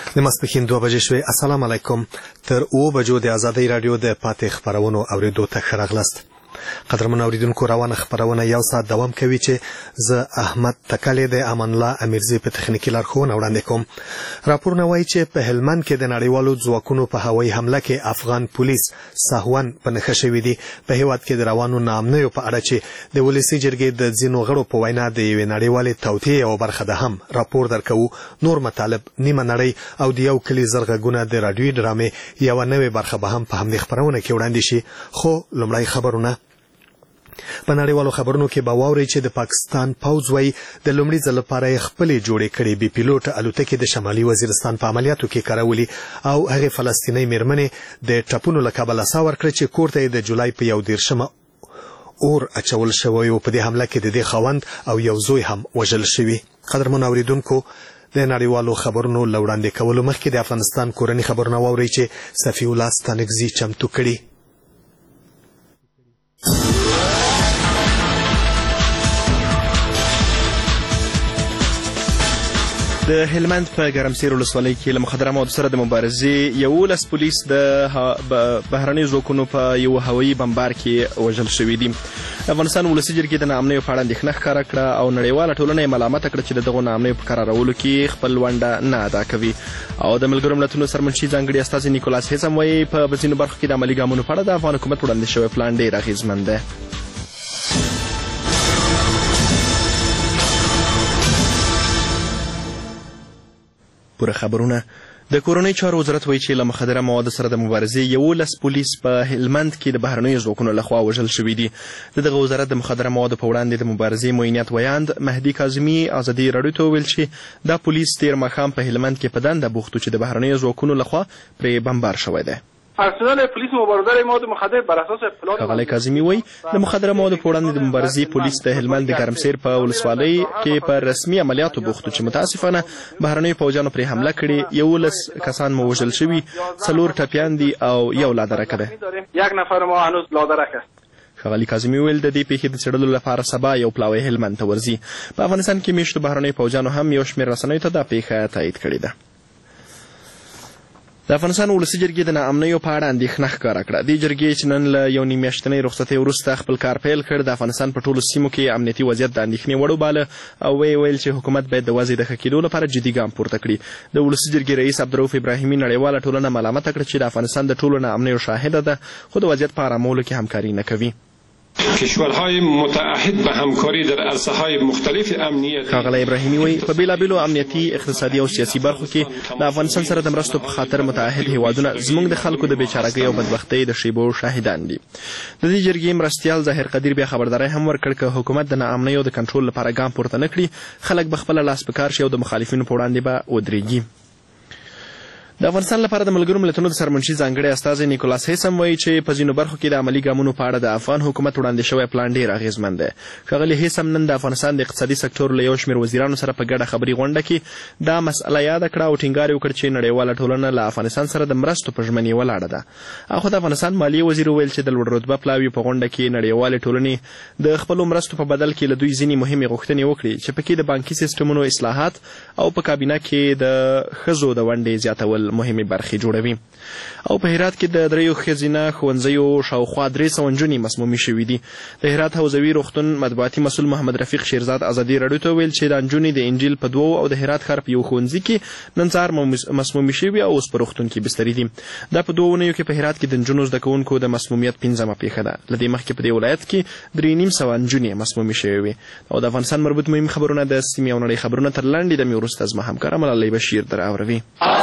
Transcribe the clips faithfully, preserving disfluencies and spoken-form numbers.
د ماسپښین دوه بجې شوې. السلام علیکم. تر اوه بجو د ازادۍ راډیو د پاتې خپرونو اوریدو ته ښه راغلاست. قدرمن اوریدونکو، روانه خپرونه یو ساعت دوام کوي چې زه احمد تکلی د امان الله امیرزی په تخنیکي لارښوونه وړاندې کوم. راپورونه وایي چې په هلمند کې د نړیوالو ځواکونو په هوایي حمله کې افغان پولیس سهون په نښه شوي دي. په هیواد کې د روانو ناامنیو په اړه چې د ولسي جرګې د ځینو غړو په وینا د یوې نړیوالې توطیې یوه برخه ده هم راپور درکوو. نور مطالب، نیمه نړۍ او د یو کلي زرغږونه د راډیوي ډرامې یوه نوې برخه به هم په همدې خپرونه کې وړاندې شي. خو لومړی خبرونه. په نړیوالو خبرونو کې به واورئ چې د پاکستان پوځ وایي د لومړي ځل لپاره یې خپلې جوړې کړې بې پیلوټه الوتکې د شمالي وزیرستان په عملیاتو کې کارولي او هغې فلسطینۍ مېرمنې د ټپونو له کبله ساه ورکړه چې کور ته یې د جولای په یو دېرشمه اور اچول شوی و. په دې حمله کې د دې خاوند او یو زوی هم وژل شوي. قدرمنو اوریدونکو، د نړیوالو خبرونو له وړاندې کولو مخکې د افغانستان کورني خبرونه واورئ چې صفي الله ستانکزي چمتو کړي. د هلمند په ګرمسیر ولسوالۍ کې له مخدره موادو سره د مبارزې یولس پولیس د بهرنیو ځواکونو په یو هوایي بمبار کې وژل شوي دي. افغانستان ولسي جرګې د ناامنیو په اړه اندېښنه ښکاره کړه او نړیواله ټولنه یې ملامته کړه چې د دغو ناامنیو په قرارولو کې خپل ونډه نه ادا کوي. او د ملګرو ملتونو سرمنشي ځانګړي استازي نیکولاس هیسم وایي په ځینو برخو کې د عملي ګامونو په اړه د افغان حکومت وړاندې شوی پلان ډېر اغېزمن دی. پوره خبرونه. د کورنۍ چارو وزارت وایي چې له مخدره موادو سره د مبارزې یولس پولیس په هلمند کې د بهرنیو ځواکونو لخوا وژل شوي دي. د دغه وزارت د مخدره موادو په وړاندې د مبارزې معینیت ویاند مهدي کاظمي ازادي راډیو ته وویل چې دا پولیس تېر ماښام په هلمند کې په دنده بوخت و چې د بهرنیو ځواکونو لخوا پرې بمبار شوی دی. پرسنل پلیس مبارزه مواد مخدر بر اساس اطلاعات ښاغلی کاظمي وایي د مخدره موادو په وړاندې د مبارزې پولیس د هلمند د ګرمسیر په ولسوالۍ کې په رسمي عملیاتو بوخت و چې متاسفانه بهرنیو پوځیانو پرې حمله کړې. یولس کسان مو وژل شوي، څلور ټپیان دي او یو لادرکه ده. یک نفر ما هنوز لادرکه. ښاغلي کاظمي ویل د دې پیښې د څېړلو لپاره سبا یو پلاوی هلمند ته ورځي. په افغانستان کې میشتو بهرنیو پوځیانو هم یو شمېر رسنیو ته دا پیښه تایید کړې ده. د افغانستان ولسي جرګې د ناامنیو په اړه اندېښنه ښکاره کړه. دې جرګې چې نن له یو نیم میاشتنۍ رخصتۍ وروسته خپل کار پیل کړ، د افغانستان په ټولو سیمو کې امنیتي وضعیت د اندېښنې وړ وباله او ویې ویل چې حکومت باید د وضع د ښه کېدو لپاره جدي ګام پورته کړي. د ولسي جرګې رئیس عبدالرؤف ابراهیمي نړیواله ټولنه ملامته کړه چې د افغانستان د ټولو ناامنیو شاهده ده خو د وضعیت په ارامولو کې همکاري نه کوي. کشورهای متعهد به همکاری در عرصه‌های مختلف امنیت. ښاغلی ابراهیمي وایي په بېلابېلو امنیتي، اقتصادي او سیاسي برخو کې د افغانستان سره د مرستو په خاطر متعهد هیوادونه زموږ د خلکو د بېچارهګۍ او بدبختۍ د شیبو شاهدان دي. د دې جرګې مرستیال ظاهر قدیر بیا خبرداری هم ورکړ که حکومت د ناامنیو د کنټرول لپاره ګام پورته نه کړي، خلک به خپله لاس په کار شي او د مخالفینو په وړاندې به ودرېږي. د افغانستان لپاره د ملګرو ملتونو د سرمنشي ځانګړي استازی نیکولاس هیسم وایي چې په ځینو برخو کې د عملي ګامونو په اړه د افغان حکومت وړاندې شوی پلان ډېر اغېزمن دی. ښاغلي هیسم نن د افغانستان د اقتصادي سکتور له یو شمېر وزیرانو سره په ګډه خبري غونډه کې دا مسئله یاده کړه او ټینګار یې وکړ چې نړیواله ټولنه له افغانستان سره د مرستو په ژمنې ولاړه ده. اخو د افغانستان مالیې وزیر وویل چې د لوړ رتبه پلاوي په غونډه کې نړیوالې ټولنې د خپلو مرستو په بدل کې له دوی ځینې مهمې غوښتنې وکړي چې پکې د بانکي سیسټمونو اصلاحات او په کابینه کې د ښځو د ونډې زیاتول مهمې برخې جوړوي. او په هرات کې د دریو ښځینه ښوونځیو شاوخوا درې سوه نجونې مسمومې شوي دي. د هرات حوزوي روغتون مطبوعاتي مسؤل محمد رفیق شیرزاد ازادي راډیو ته ویل چې دا نجونې د انجیل په دوو او د هرات ښار په یو ښوونځي کې نن سهار مسمومې شوي او اوس په روغتون کې بستري دي. دا په دوو اونیو کې په هرات کې د نجونو زده کوونکو د مسمومیت پنځمه پیښه ده. له دې مخکې په دې ولایت کې درې نیم سوه نجونې مسمومې شوې وې. او د افغانستان مربوط مهم خبرونه د سیمې او نړۍ خبرونه تر لنډې دمې وروسته زما همکاره ملالۍ بشیر در اوروي.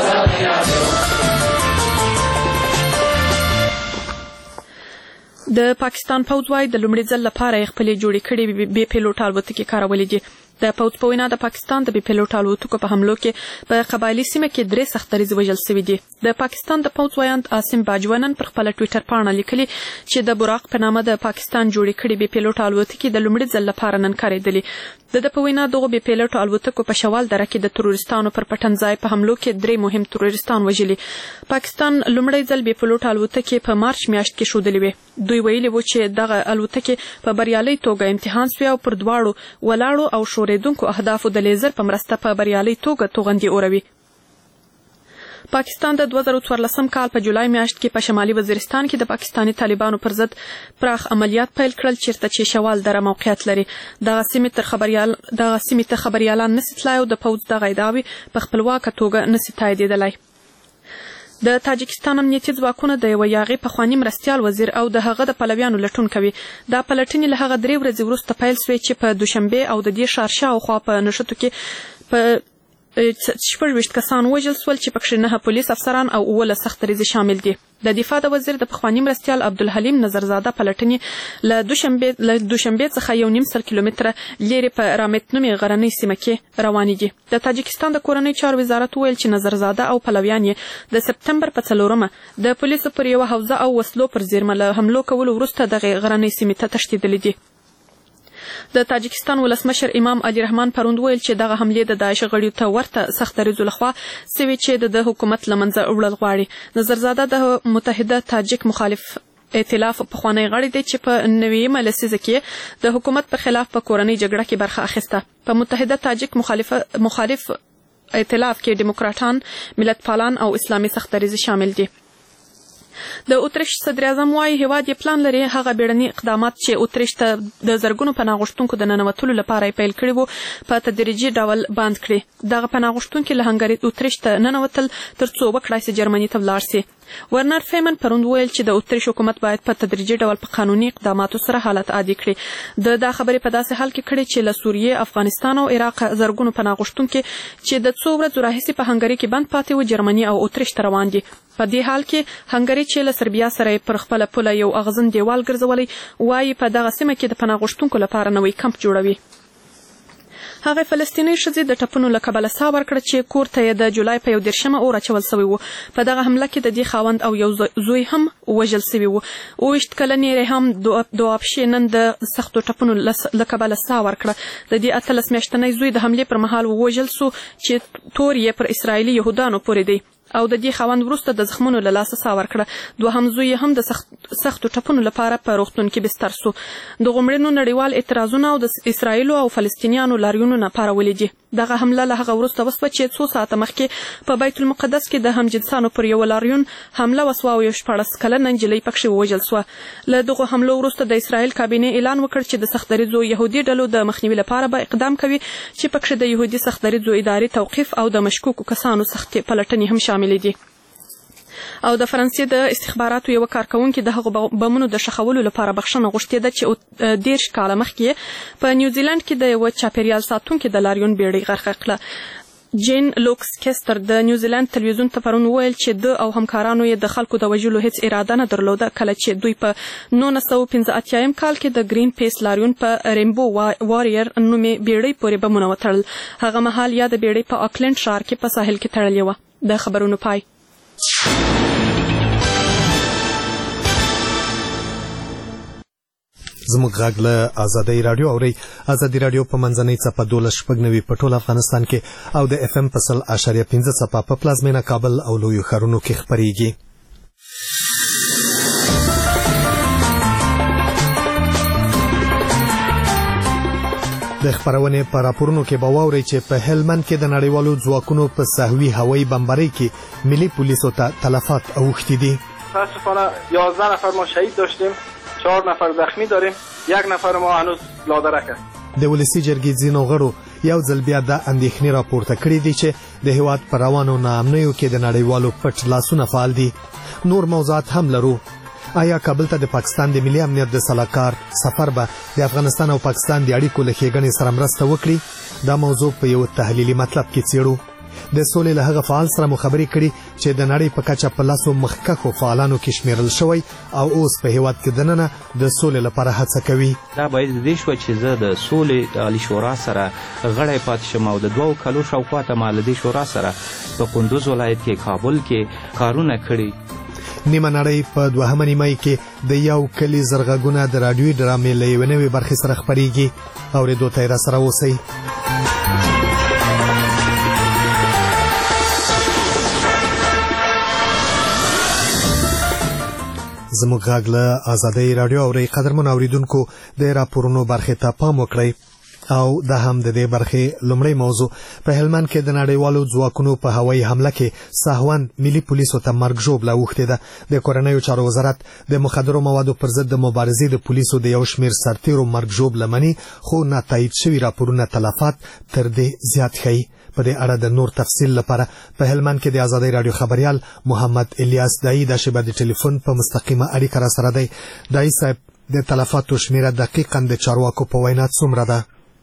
د پاکستان پوځ وايي د لومړي ځل لپاره یې خپلې جوړې کړې بې پیلوټه الوتکې کارولې دي. د پوځ په وینا د پاکستان د بې پیلوټه الوتکو په حملو کې په قبایلي سیمه کې درې سختریز وژل شوي دي. د پاکستان د پوځ ویاند عاصم باجوه نن پر خپله ټویټر پاڼه لیکلي چې د براق په نامه د پاکستان جوړې کړې بې پیلوټه الوتکې د لومړي ځل لپاره نن کارېدلې. د ده په وینا دغو بې پیلوټو الوتکو په شوال دره کې د تروریستانو پر پټنځای په حملو کې درې مهم تروریستان وژلي. پاکستان لومړی ځل بې پیلوټه الوتکې په مارچ میاشت کې ښودلې وې. دوی ویلي وو چې دغه الوتکې په بریالۍ توګه امتحان سوې او پر دواړو ولاړو او ښورېدونکو اهدافو د لیزر په مرسته په بریالۍ توګه توغندي اوروي. پاکستان د دوه زره څوارلسم کال په جولای میاشت کې په شمالي وزیرستان کې د پاکستاني طالبانو پر ضد پراخ عملیات پیل کړل چیرته چې شوال دره موقعیت لري. دغه سیمې تر خبريال دغه سیمې ته خبريالان نشي تلای او د پوځ دغه ادعاوې په خپلواکه توګه نشي تاییدېدلی. د تاجکستان امنیتي ځواکونه د یوه یاغي پخواني مرستیال وزیر او د هغه د پلویانو لټون کوي. دا پلټنې له هغه درې ورځې وروسته پیل سوې چې په دوشنبه او د دې ښار شاوخوا په نښتو کې په شپږ ویشت کسان وژل سول چې پکښې نهه پولیس افسران او اوولس سختریزې شامل دي. د دفاع د وزیر د پخواني مرستیال عبدالحلیم نظرزاده پلټنې له دوشنبې له دوشنبې څخه یو نیم سل کیلومتره لرې په رامت نومې غرنۍ سیمه کې روانې دي. د تاجکستان د کورنۍ چارو وزارت وویل چې نظرزاده او پلویان یې د سپتمبر په څلورمه د پولیسو پر یوه حوزه او وسلو پر زیرمه له حملو کولو وروسته دغې غرنۍ سیمې ته تښتېدلي دي. د تاجکستان ولسمشر امام علي رحمان پروند ویل چې دغه حملې د داعش غړیو ته ورته سختریزو لخوا سوي چې د حکومت له منځه وړل غواړي. نظرزاده د متحده تاجک مخالف ائتلاف پخوانی غړی دی چې په نویمه لسیزه کې د حکومت په خلاف په کورنۍ جګړه کې برخه اخیسته. په متحده تاجک مخالف مخالف ائتلاف کې دیموکراتان، ملت پالان او اسلامي سختریزې شامل دي. د اتریش صدر اعظم وايي هیواد یې پلان لري هغه بیړني اقدامات چې اتریش ته د زرګونو پناه غوښتونکو د ننوتلو لپاره پیل کړي وو په تدریجي ډول بند کړي. دغه پناه غوښتونکي له هنګري اتریش ته ننوتل تر څو وکړای سي جرمني ته ولاړ سي. ورنر فیمن پروند ویل چې د اتریش حکومت باید په تدریجي ډول په قانوني اقداماتو سره حالت عادي کړي. د دا خبرې په داسې حال کې کړي چې له سوریې، افغانستان او عراق زرګونو پناه غوښتونکي چې د څو ورځو راهیسې په هنګري کې بند پاتې وو جرمني او اتریش ته روان دي. په دې حال کې هنګري چې له سربیا سره پر خپله پوله یو اغزن دیوال ګرځولی وایي په دغه سیمه کې د پناه غوښتونکو لپاره نوی کمپ جوړوي. هغه فلسطینی ښځې د ټپونو له کبله ساه ورکړه چې کور ته یې د جولای په یو دېرشمه اور اچول سوی و. په دغه حمله کې د دې خاوند او یو زوی هم وژل سوي وو. اووه ویشت کلنې ریهام دوابشي نن د سختو ټپونو له کبله ساه ورکړه. د دې اتلس میاشتنی زوی د حملې پر مهال ووژل سو چې تور یې پر اسرائیلي یهودانو پورې دی او د دې خاوند وروسته د زخمونو له لاسه ساه ورکړه. دوهم زوی هم د سختو ټپونو لپاره په روغتون کې بستر سو. د غومړینو نړیوال اعتراضونه او د اسرائیلو او فلسطینیانو لاریونونه پارولي دي. دغه حمله له هغه وروسته وسوه چې څو ساعته مخکې په بیت المقدس کې د همجنسانو پر یو لاریون حمله وسوه او یو شپاړس کلنه نجلۍ پکښې ووژل سوه. له دغو حملو وروسته د اسرائیل کابینې اعلان وکړ چې د سختدریځو یهودي ډلو د مخنیوي لپاره به اقدام کوي چې پکښې د یهودي سختدریځو ادارې توقیف او د مشکوکو کسانو سختې پلټنې هم شاملې دي. او د فرانسې د استخباراتو یوه کارکوونکې د هغو بمونو د ښخولو لپاره بخښنه غوښتې ده چې دېرش کاله مخکې په نیوزیلند کې د یوه چاپیریال ساتونکي د لاریون بیړۍ غرقه کړه. جین لوکس کیستر د نیوزیلند تلویزیون ته پرون وویل چې ده او همکارانو یې د خلکو د وژلو هیڅ اراده نه درلوده کله چې دوی په نولس سوه پنځه اتیایم کال کې د ګرین پیس لاریون په ریمبو واریر نومې بیړۍ پورې بمونه وتړل. هغه مهال یا د بیړۍ په آکلند ښار کې په ساحل کې تړلې وه. د خبرونو پای. زموږ غږ له ازادۍ راډیو اورئ. ازادي راډیو په منځنۍ څپه دولس شپږ نوي په ټول افغانستان کې او د اف ام په سل اشاریه پنځه څپه په پلازمینه کابل او لویو ښارونو کې خپرېږي. د خبرونې په راپورونو کې به واورئ چې په هلمند کې د نړیوالو ځواکونو په سهوي هوایي بمبارۍ کې ملي پولیسو ته تلفات اوښتي دي. متاسفانه یازده نفر ما شهید داشتیم، چهار نفر زخمی داریم، یک نفر ما هنوز لادرک است. د ولسی جرګې ځینو غړو یو ځل بیا د اندېښنې راپورته کړې دي چې د هیواد په روانو ناامنیو کې د نړیوالو پټ لاسونه فعال دي. نور موضوعات هم لرو. آیا کابل ته د پاکستان د ملي امنیت د سلاکار سفر به د افغانستان او پاکستان د اړیکو له ښېګڼې سره مرسته وکړي؟ دا موضوع په یو تحلیلي مطلب کې څېړو. د سولې له هغه فعال سره مو خبرې کړي چې د نړۍ په کچه په لاسو مخکښو فعالانو کې شمیرل شوی او اوس په هیواد کې دننه د سولې لپاره هڅه کوي. دا باید د دې شوه چې زه د سولې عالي شورا سره غړی پاتې شم او د دوو کلو شاوخوا ته ما له دې شورا سره په کندوز ولایت کې کابل کې کارونه کړي. نیمه نړۍ په دوهمه نیمایي کې د یو کلي زرغږونه د راډیوي ډرامې له یوې نوې برخې سره خپرېږي. اورېدو ته یې راسره اوسئ. زموږ غږ له ازادۍ راډیو اورئ. قدرمن اوریدونکو د راپورونو برخې ته پام وکړئ. او د هم د دې برخې لومړی موضوع په هلمند کې د نړیوالو ځواکونو په هوایي حمله کې ساهوان ملي پولیسو ته مرګ ژوبله اوښتې ده. د کورنیو چارو وزارت د مخدرو موادو پر ضد د مبارزې د پولیسو د یو شمېر سرتیرو مرګ ژوبله مني، خو ناتایید شوي راپورونه تلفات تر دې زیات ښیي. په دې اړه د نور تفصیل لپاره په هلمند کې د آزادۍ راډیو خبريال محمد الیاس دایی د شبکې د ټلیفون په مستقیمه اړیکه را سره دی. دایی صاحب، د تلفاتو شمیره دقیقاً د چارواکو په وینا څومره ده؟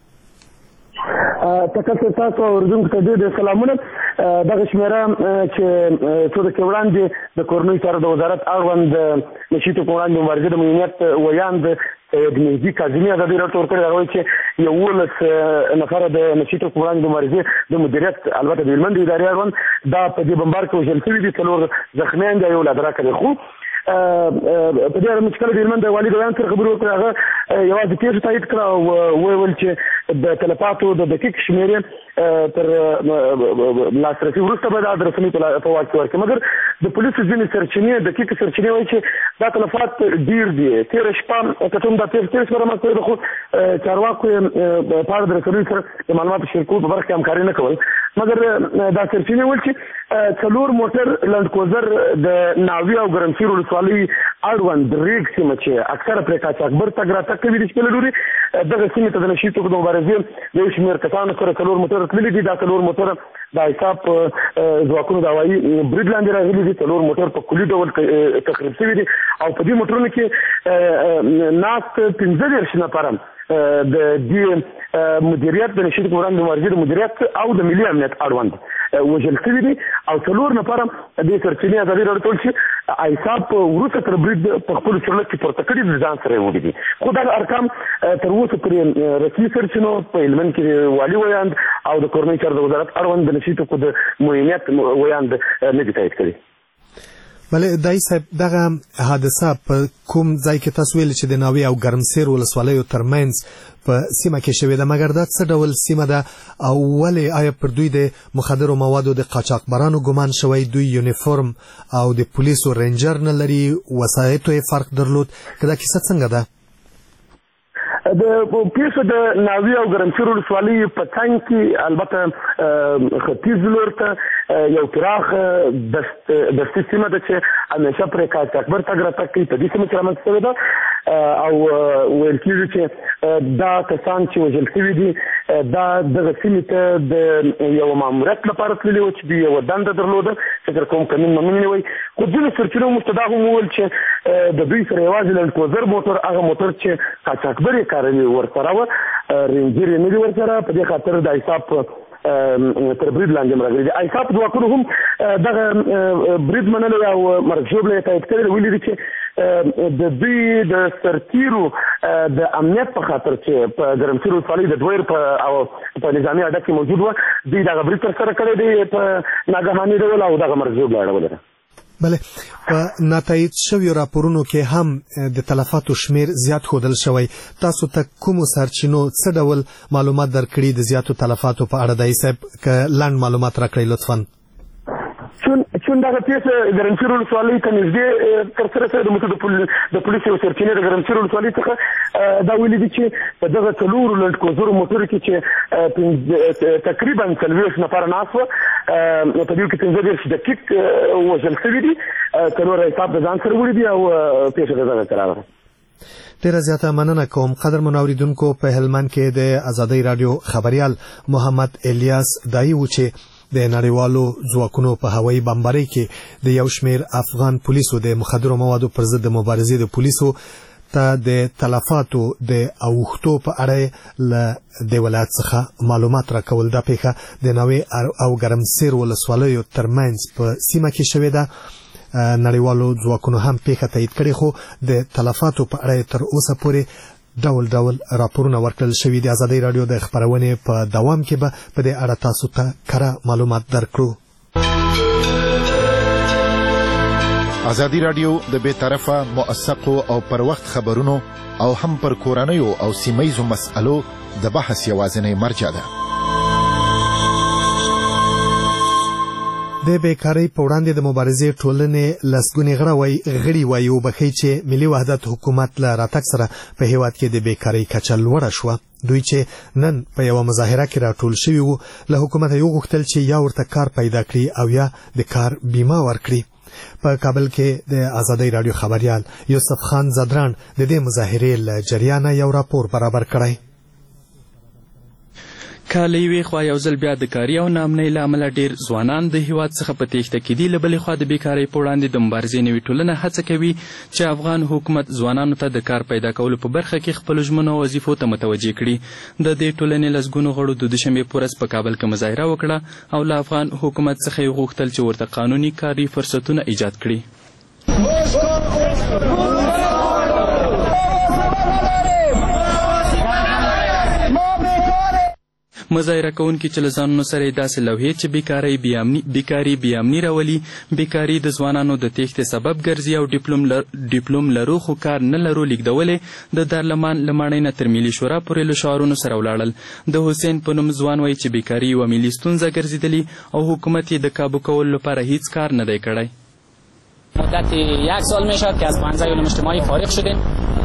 تاسو تاسو اوردونکو ته ډېر سلامونه. دغه شمیره چې څو دقیقې وړاندې د کورنیو چارو د وزارت اړوند نشیتو په وړاندې مبارزې د مدیریت ویاند د مهدي کاظمي ازادي راډیو ورکړی، هغه وایي چې یولس نفره د نشیتو په وړاندې د مبارزې د مدیریت البته د هلمند ادارې اړوند دا په دې بمبار کې وژل شوي دي، څلور زخمیان دي، یو لادراکه دی. خو په دې اړه مې چې کله د هلمند د والي د ویاند سره خبرې وکړې، هغه یوازې پیښه تایید کړه او وویل چې د تلفاتو د دقیق شمېرې تر لاسرسي وروسته به دا د رسنیو په واک کې ورکړي. مګر د پولیسو ځینې سرچینې دقیق سرچینې وایي چې دا تلفات ډېر دي. تېره شپه که څوم دا پیښه تېره شپه رامنځته کړې ده، خو چارواکو یې په اړه د رسنیو سره د معلوماتو شریکولو په برخه کې همکاري نه کول. مګر دا سرچینې ویل چې څلور موټر لنډکوزر د ناوې او ګرمسیر ولسوالۍ اړوند ریګ سیمه چې اکثره پرې قاچاقبر تګ راتګ کوي د شپې له لوري، دغه سیمې ته د نشي توکو د مبارزې د یو شمېر کسانو سره څلور موټر تللي دي. دا څلور موټر د ایساپ ځواکونو د هوایي برید لاندې راغلي دي، څلور موټر په کلي ډول تخریب شوي دي او په دې موټرونو کې ناست پنځه دېرش نفره د دې مدیریت د نشي توکو وړاندې مبارزې د مدیریت او د ملي امنیت اړوند وژل شوي دي او څلور نفره دې سرچینې ازادي راډیو ته ویل چې ایساپ وروسته تر برید په خپلو چورلک کې پورته کړي د ځان سره یې وړي دي. خو دغه ارقام تر اوسه پورې رسمي سرچینو په هلمند کې والي ویاند او د کورنیو چارو د وزارت اړوند د نشي توکو د معاینت ویاند نه دي تایید کړي. بله دایی صاحب، دغه حادثه په کوم ځای کې تاسو ویل چې د ناوې او ګرمسیر ولسوالیو ترمنځ په سیمه کې شوې ده، مګر دا څه ډول سیمه ده او ولې آیا پر دوی د مخدرو موادو د قاچاقبرانو ګمان شوی؟ دوی یونیفورم او د پولیسو رینجر نه لري، وسایطو یې فرق درلود، که دا کیسه څنګه ده؟ د پیښه د ناوې او ګرمسیر ولسوالۍ په څنګ کې البته ختیځ لور ته یو پراخ دستي سیمه ده چې همیشه پرې قاچاقبر تګ راتګ کوي. په دې سیمه کې رامنځته شوې ده او ویل کېږي چې دا کسان چې وژل شوي دي دا دغه سیمې ته د یو ماموریت لپاره تللي وو چې دوی یوه دنده درلوده، فکر کوم قانون ممنون نه وي. خو ځینو سرچینو موږ ته دا هم وویل چې د دوی سره یوازې لنډکوزر موټر، هغه موټر چې قاچاقبر یې کاروي ورسره وه، رینجر یې نه دي ورسره. په دې خاطر د ایساپ تر برید لاندې راغلي دي. ایساپ ځواکونو هم دغه برید منلی او مرګ ژوبله یې تایید کړې ده. ویلي دي چې د دوی د سرتیرو د امنیت په خاطر چې په ګرمسیر ولسوالۍ د دویر په او په نظامي اډه کې موجود وه، دوی دغه برید ترسره کړی دی په ناګهاني ډول او دغه مرګ ژوبله اړولې ده. بله، په ناتایید شویو راپورونو کې هم د تلفاتو شمیر زیات ښودل شوی. تاسو ته کومو سرچینو څه ډول معلومات درکړي د زیاتو تلفاتو په اړه؟ دایی صاحب، که لنډ معلومات راکړئ لطفا. چون دغه پیښه ګرمسیر ولسوالۍ ته نږدې ترسره شوې ده. موږ د پولیسو یو سرچینې د ګرمسیر ولسوالۍ څخه دا ویلي دي چې په دغه څلورو لنډکوزرو موټرو کې چې تقریبا څلوېښت نفره ناست وه، په دې کې پنځه دېرش دقیق وژل شوي دي، څلور ایساپ د ځان سره وړي دي او پیښه د دغه ته راغله. ډیره زیاته مننه کوم. قدرمنو اوریدونکو، په هلمند کې د آزادۍ راډیو خبریال محمد الیاس دایی و چې د نړیوالو ځواکونو په هوایي بمبارۍ کې د یو شمېر افغان پولیسو د مخدرو موادو پر ضد د مبارزې د پولیسو ته د تلفاتو د اوښتو په اړه له د ولایت څخه معلومات راکول. دا پیښه د ناوې او ګرمسیر ولسوالیو ترمنځ په سیمه کې شوې ده. نړیوالو ځواکونو هم پیښه تایید کړې، خو د تلفاتو په اړه تر اوسه پورې ډول ډول راپورونه ورکړل شوي دي. آزادۍ راډیو د خپرونې په دوام کې به په دې اړه تاسو ته کره معلومات درکړو. آزادی راډیو د بې طرفه، موثقو او پر وخت خبرونو او هم پر کورنیو او سیمهیزو مسألو د بحث یوازینۍ مرجع ده. د بیکاری په وړاندې د مبارزې ټولنې لسګونې غړي وایي غړي وایي وبښي چې ملي وحدت حکومت له راتګ سره په هیواد کې د بیکاری کچه لوړه شوه. دوی چې نن په یوه مظاهره کې راټول شوي وو له حکومته یې وغوښتل چې یا ورته کار پیدا کړي او یا د کار بیمه ورکړي. په کابل کې د آزادۍ راډیو خبریال یوسف خان زدران د دې مظاهرې له جریانه یو راپور برابر کړی. کله یوې خوا یو ځل بیا د کاري او ناامنۍ له امله ډېر ځوانان د هیواد څخه په تېښته کې دي. له بلې خوا د بیکارۍ په وړاندې د مبارزې نوې ټولنه هڅه کوي چې افغان حکومت ځوانانو ته د کار پیدا کولو په برخه کې خپلو ژمنو او وظیفو ته متوجه کړي. د دې ټولنې لسګونو غړو د دوشنبې په ورځ په کابل کې مظاهره وکړه او له افغان حکومت څخه یې غوښتل چې ورته قانوني کاري فرصتونه ایجاد کړي. مظاهره کوونکي چې له ځانونو سره یې داسې لوحې چې بیکارۍ بیامني بیکاري بیامني راولي، بیکاري د ځوانانو د تېښتې سبب ګرځي او ډیپلوم لر... ډیپلوم لرو خو کار نه لرو لیږدولې د دارلمان له ماڼۍ نه تر ملي شورا پورې له شعارونو سره ولاړل. د حسین په نوم ځوان وایي چې بیکاري یوه ملي ستونزه ګرځېدلې او حکومت یې د کابو کولو لپاره هیڅ کار نه دی کړی. مدت یک سال می شد که از پانزده علوم اجتماعی فارغ شدیم.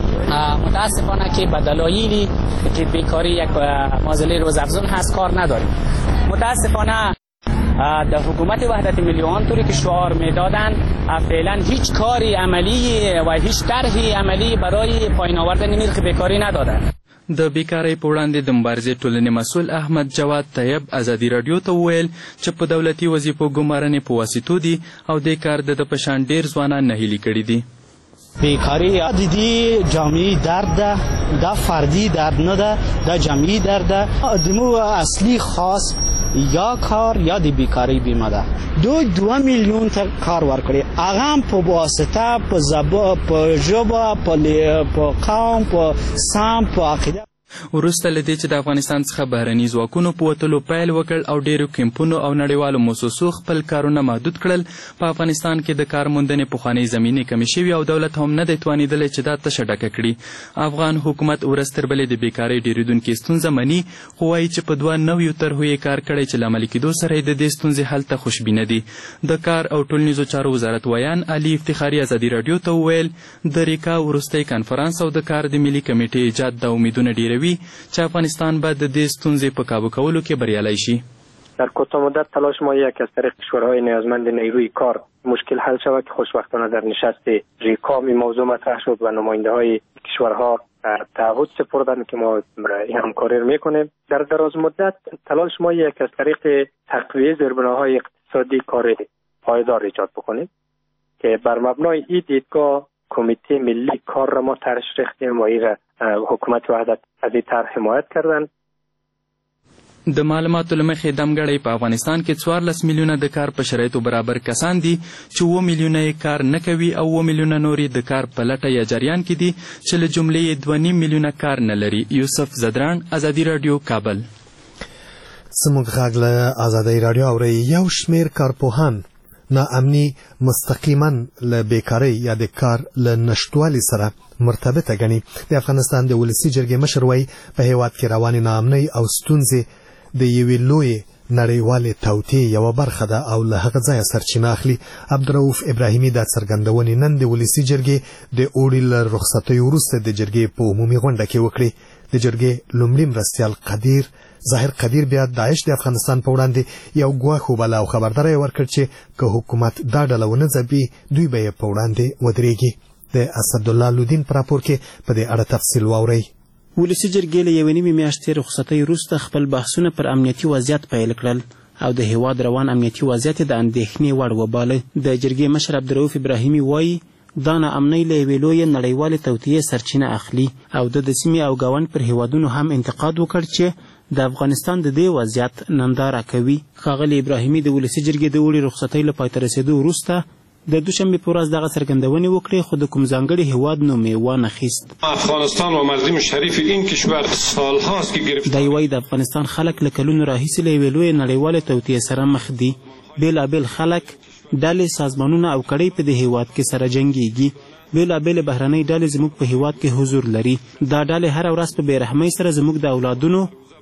متاسفانه که به دلایلی که بیکاری یک معضله روزافزون هست کار نداریم. متاسفانه در حکومت وحدت ملی آنطوری که شعار میدادند فعلا هیچ کاری عملی و هیچ طرحی عملی برای پایین آوردن نرخ بیکاری ندادند. د بیکارۍ په وړاندې د مبارزې ټولنې مسؤل احمد جواد طیب ازادي راډیو ته وویل چې په دولتي وظیفو ګمارنې په واسطو دي او دې کار د ده په شان ډېر ځوانان نهیلي کړي دي. بیکاری دیدی جامعی درد ده، ده فردی درد نه ده، ده جمعی درد ده. دمو اصلی خاص یا کار یا دی بیکاری بیمه ده. دو دو میلیون تا کار ورکړي، هغه هم په واسطه په زبا په ژبه په قوم په سم په عقیده. وروسته له دې چې د افغانستان څخه بهرني ځواکونو په وتلو پیل وکړ او ډېرو کیمپونو او نړیوالو موسسو خپل کارونه محدود کړل، په افغانستان کې د کار موندنې پخوانۍ زمینې کمې شوي او دولت هم نه دی توانېدلی چې دا تشه ډکه کړي. افغان حکومت ورځ تر بلې د بیکارۍ ډېرېدونکې ستونزه مني، خو وایي چې په دوه نویو طرحو یې کار کړی چې له عملي کېدو سره یې د دې ستونزې حل ته خوشبینه دي. د کار او ټولنیزو چارو وزارت ویان علي افتخاري ازادي راډیو ته وویل د ریکا وروستی کنفرانس او د کار د ملي کمیټې ایجاد دا امیدونه ډېروي چې افغانستان باید د دې ستونزې په کابو کولو کې بریالی شي. در کوتاه مدت تلاش ما یک از طریق شورای نیازمند نیروی کار مشکل حل شود که خوشبختانه در نشست ریکا این موضوع مطرح شد و نماینده های کشورها تعهد سپردند که ما این همکاری میکنیم. در دراز مدت تلاش ما یک از طریق تقویه زیربناهای اقتصادی کار پایدار ایجاد بکنیم که بر مبنای این دیدگاه کمیته ملی کار را ما تشریح کردیم و این حکومت وحدت از این طرح حمایت کردن. د معلوماتو له مخې دمګړی په افغانستان کې څوارلس میلیونه د کار په شرایطو برابر کسان دي چې اووه میلیونه یې کار نه کوي او اووه میلیونه نور یې د کار په لټه یا جریان کې دي چې له جملې یې دوه نیم میلیونه کار نه لري. یوسف زدران، ازادي راډیو، کابل. زموږ غږ له ازادۍ راډیو اورئ. یو شمېر کارپوهان ناامني مستقیما له بیکارۍ یا د کار له نشتوالي سره مرتبطه ګڼي. د افغانستان د ولسي جرګې مشر وایي په هیواد کې روانې ناامنۍ او ستونزې د یوې لویې نړیوالې توطیې یوه برخه ده او له هغه ځایه سرچینه اخلي. عبدالرؤف ابراهیمي دا څرګندونې نن د ولسي جرګې د اوړي له رخصتۍ وروسته د جرګې په عمومي غونډه کې وکړې. د جرګې لومړي مرستیال قدیر ظاهر قدیر بیا داعش د افغانستان په وړاندې یو ګواښ وباله او خبرداری یې ورکړ چې که حکومت دا ډله ونه ځپي دوی به یې په وړاندې ودرېږي. د اسدالله لودین په راپور کې په دې اړه تفصیل واورئ. ولسي جرګې له یوې نیمې میاشتې رخصتۍ وروسته خپل بحثونه پر امنیتي وضعیت پیل کړل او د هیواد روان امنیتي وضعیت د اندېښنې وړ وباله. د جرګې مشر عبدالرؤف ابراهیمي وایي دا ناامنۍ له یوې لویې نړیوالې توطیې سرچینه اخلي او د د سیمې او ګاونډ پر هیوادونو هم انتقاد وکړ چې د افغانستان د دې وضعیت ننداره کوي. ښاغلي ابراهیمي د ولسي جرګې د اوړي رخصتۍ له پای ته رسېدو وروسته د دوشنبې په ورځ دغه څرګندونې وکړې، خو د کوم ځانګړي هیواد نوم یې وانخیست. افغانستان و مردم شریف این کشور سالهاست که گرفت. دی وایي د افغانستان خلک له کلونو راهیسې له یوې لویې نړیوالې توطیې سره مخ دي. بېلابېل خلک، ډلې، سازمانونه او کړۍ په دې هیواد کې سره جنګېږي. بېلابېلې بهرنۍ ډلې زموږ په هیواد کې حضور لري. دا ډلې هره ورځ په بېرحمۍ سره زموږ د اولادونو،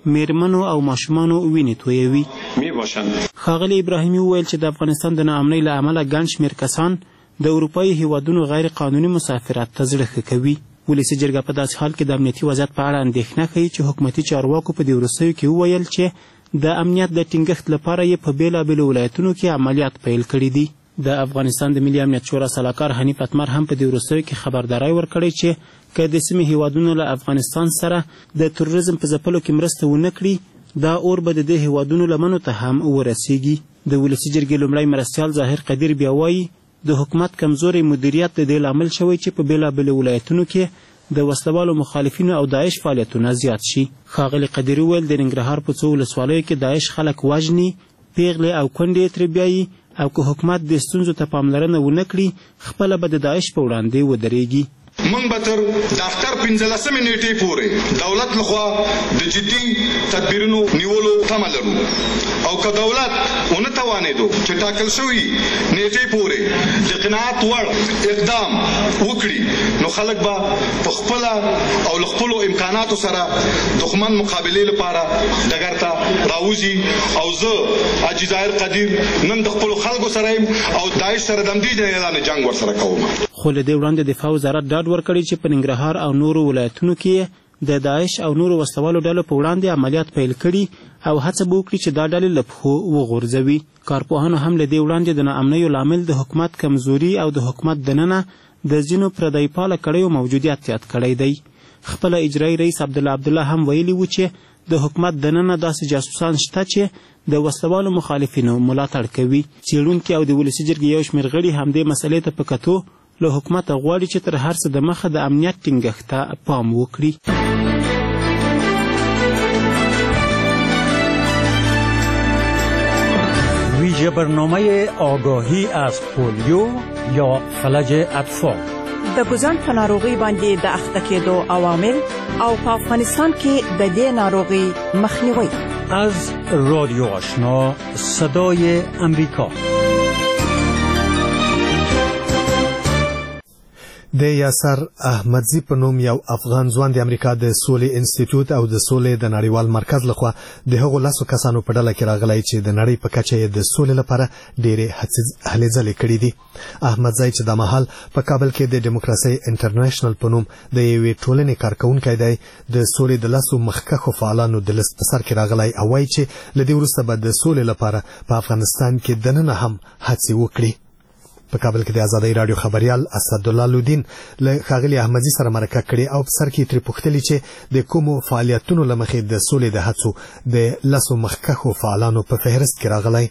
میرمنو او ماشومانو وینې تویوي. ښاغلي ابراهیمي وویل چې د افغانستان د ناامنۍ له امله ګڼ شمېر کسان د اروپایي هیوادونو غیر قانوني مسافرت ته زړه ښه کوي. ولسي جرګه په داسې حال کې د امنیتي وضعیت په اړه اندېښنه ښیي چې حکومتي چارواکو په دې وروستیو کې وویل چې د امنیت د ټینګښت لپاره یې په بېلابېلو ولایتونو کې عملیات پیل کړي دي. د افغانستان د ملي امنیت شورا سلاکار حنیف اتمر هم په دې وروستیو کې خبرداری ورکړی چې که د سیمې هیوادونو له افغانستان سره د تروریزم په ځپلو کې مرسته ونه کړي دا اور به د دې هیوادونو لمنو ته هم ورسیږي. د ولسي جرګې لومړی مرستیال ظاهر قدیر بیا وایي د حکومت کمزوري مدیریت د دې لامل شوی چې په بېلابېلو ولایتونو کې د وسلوالو مخالفینو او داعش فعالیتونه زیات شي. ښاغلي قدیر وویل د ننګرهار په څو ولسوالیو کې داعش خلک وژني، پیغلې او کونډې یې ترې بیایي او که حکومت د ستونزو ته پاملرنه ونه کړي خپله به د داعش په وړاندې ودرېږي. موږ به تر د اختر پنځلسمې نیټې پورې دولت لخوا د جدي تدبیرونو نیولو تمه لرو او که دولت ونه توانېدو چې ټاکل شوي نیټې پورې د قناعت وړ اقدام وکړي نو خلک به په خپله او له خپلو امکاناتو سره دښمن مقابلې لپاره ډګر ته راوځي او زه حاجي ظاهر قدیر نن د خپلو خلکو سره یم او داعش سره د همدې اعلان جنګ ورسره کوم. خو له دې وړاندې دفاع وزارت ډاډ ورکړی چې په ننګرهار او نورو ولایتونو کې د داعش او نورو وسلوالو ډلو په وړاندې عملیات پیل کړي او هڅه به وکړي چې دا ډلې له پښو وغورځوي. کارپوهانو هم له دې وړاندې د ناامنیو لامل د حکومت کمزوري او د حکومت دننه د ځینو پردی پاله کړیو موجودیت یاد کړی دی. خپله اجرایي رئیس عبدالله عبدالله هم ویلي و چې د حکومت دننه داسې جاسوسان شته چې د وسلوالو مخالفینو ملاتړ کوي. څېړونکي او د ولسي جرګې یو شمېر غړي همدې مسئلې ته په کتو له حکومته غواړي چې تر هر څه د مخه د امنیت ټینګښت ته پام وکړي. ویژه برنامه آگاهی از پولیو یا فلج اطفال د ګوزن په ناروغي باندې د اخته کېدو عوامل او په افغانستان کې د دې ناروغي مخنیوي از رادیو آشنا صدای امریکا. د یاسر احمدزي په نوم یو افغان ځوان د امریکا د سولې انسټیټیوټ او د سولې د نړیوال مرکز لخوا د هغو لاسو کسانو په ډله کې راغلی چې د نړۍ په کچه یې د سولې لپاره ډېرې هلې ځلې کړې دي. احمدزی چې د مهال په کابل کې د ډیموکراسي انټرنیشنل په نوم د یوې ټولنې کارکونکی دی د سولې د لاسو مخکښو فعالانو د لست په سر کې راغلی او وایي چې له دې وروسته به د سولې لپاره په افغانستان کې دننه هم هڅې وکړي. په کابل کې د آزادۍ راډیو خبريال اسدالله لودین له ښاغلي احمدزي سره مرکه کړې او په سر کې ترې پوښتلي چې د کومو فعالیتونو له مخې د سولې د هڅو د لسو مخکښو فعالانو په فهرست کې راغلی.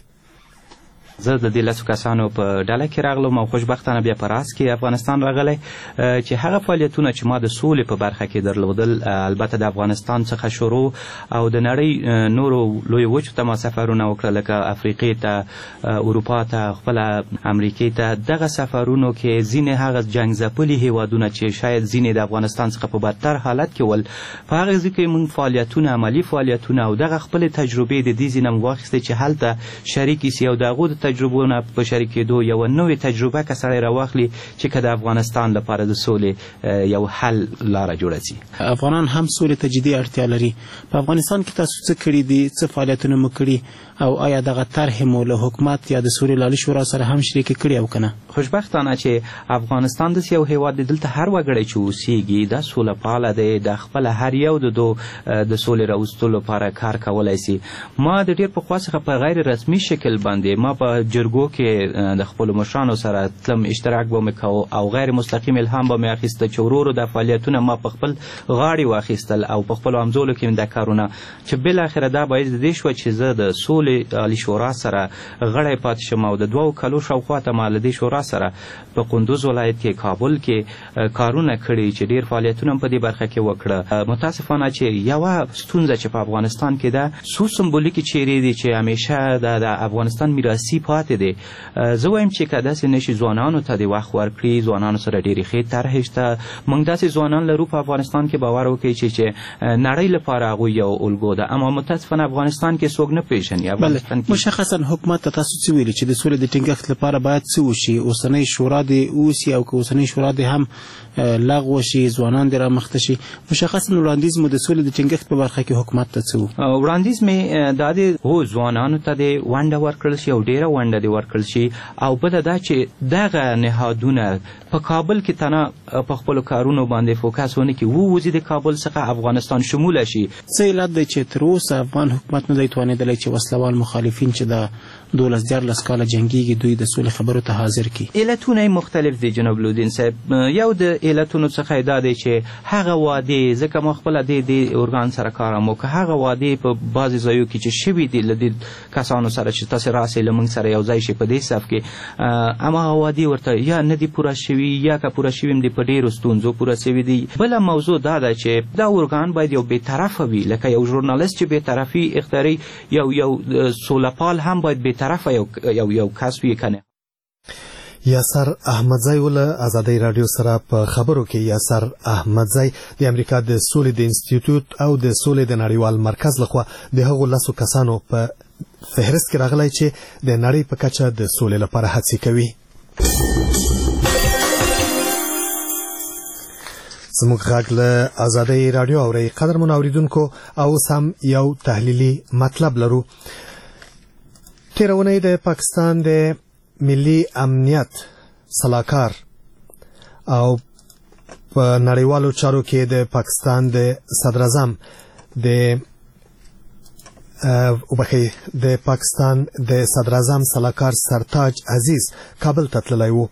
زه د دې لسو کسانو په ډله کې راغلم او خوشبختانه بیا په راس کې افغانستان راغلی چې هغه فعالیتونه چې ما د سولې په برخه کې درلودل البته د افغانستان څخه شروع او د نړۍ نورو لویو وچو ته ما سفرونه وکړه لکه افریقې ته، اروپا ته، خپله امریکې ته. دغه سفرونو کې ځینې هغه جنګ ځپلي هیوادونه چې شاید ځینې د افغانستان څخه په بدتر حالت کې ول په هغه ځای کې موږ فعالیتونه عملي فعالیتونه او دغه خپلې تجربې د دې ځای نه مو واخیستې چې هلته شریکې سي او د هغو د تجربونه په شریکېدو یو نوې تجربه که سړی راواخلي چې که د افغانستان لپاره د سولې یو حل لاره جوړه سي. افغانان هم سولې ته جدي اړتیا لري. په افغانستان کې تاسو څه کړي دي، څه فعالیتونه مو کړي او آیا دغه طرحې مو له حکومت یا د سولې لالي شورا سره هم شریکې کړي او که نه؟ خوشبختانه چې افغانستان داسې یو هیواد دی دلته هر وګړی چې اوسیږي دا سوله پاله دی، د خپله هر یو د دو د سولې راوستلو لپاره کار کولی سي. ما د ډېر پخوا څخه په غیر رسمي شکل باندې ما په جرګو کې د خپلو مشرانو سره تلم، اشتراک به مې کوو او غیر مستقیم الهام به مې اخیسته چې ورو ورو دا فعالیتونه ما په خپل غاړې واخیستل او په خپلو همزولو کې مې دا کارونه چې بالاخره دا باعث د دې شوه چې زه د سولې عالي شورا سره غړی پاتې شم او د دوو کلو شاوخوا ته ما له دې شورا سره په قندوز ولایت کې، کابل کې کارونه کړي چې ډېر فعالیتونه هم په دې برخه کې وکړه. متاسفانه چې یوه ستونزه چې په افغانستان کې ده څو سمبولیکې چیرې دي چې همیشه د افغانستان میراثي پاتې دی. زه وایم چې که داسې نه شي ځوانانو ته د وخت ورکړي، ځوانانو سره ډېرې ښې طرحې شته. موږ داسې ځوانان لرو په افغانستان کې، باور وکړئ چې چې نړۍ لپاره هغوی یو الګو ده، اما متاسفانه افغانستان کې څوک نه پیژني. افغانستان کې مشخصا حکومت ته تاسو څه ویلي چې د سولې د ټینګښت لپاره باید څه وشي؟ اوسنۍ شورا دې اوسي او که اوسنۍ شورا دې هم لغوه شي، ځوانان دې رامخته شي. مشخصا وړاندیز مو د سولې د ټینګښت په برخه کې حکومت ته څه و؟ وړاندیز مې دا دی هو ځوانانو ته دې ونډه ورکړل شي او ډېره ونډه دې ورکړل شي، او بله دا چې دغه نهادونه په کابل کې تنه په خپلو کارونو باندې فوکس ونه کړي، ووځي د کابل څخه افغانستان شموله شي. څه علت دی چې تر اوسه افغان حکومت نه دی توانېدلی چې وسلوال مخالفین چې د دولس دیارلس کاله جنګېږي دوی د سولې خبرو ته حاضر کړي؟ علتونه یې مختلف دي جناب لودین صاحب. یو د علتونو څخه دا دی چې هغه وعدې، ځکه ما خپله د دې ارګان سره کار هم وکړه، هغه وعدې په بعضې ځایو کې چې شوي دي له دې کسانو سره چې تاسې راسئ له موږ سره یو ځای شي په دې صف کې، هماغه وعدې ورته یا نه دي پوره شوي یا که پوره شوي هم دي په ډېرو ستونزو پوره شوي دي. بله موضوع دا ده چې دا ارګان باید یو بېطرفه وي، لکه یو ژورنالست چې بېطرفي اختیاري، یو یو سولهپال هم باید بېطرفه یو یو یو کس وي که نه. یاسر احمدزی ول آزادۍ رادیو سره په خبرو کې یاسر احمدزی د امریکا د سولې د انسټیټیوټ او د سولې د نړیوال مرکز لخوا د هغو لسو کسانو په فهرست کې راغلی چې د نړۍ په کچه د سولې لپاره هڅې کوي. زموږ غږ له آزادۍ رادیو اورئ. قدرمنو اوریدونکو، او اوس هم یو تحلیلي مطلب لرو. تېره اونۍ د پاکستان د ملي امنیت سلاکار او په نړیوالو چارو کې د پاکستان د صدر اعظم د وبخښئ د پاکستان د صدر اعظم سلاکار سرتاج عزیز کابل ته تللی و.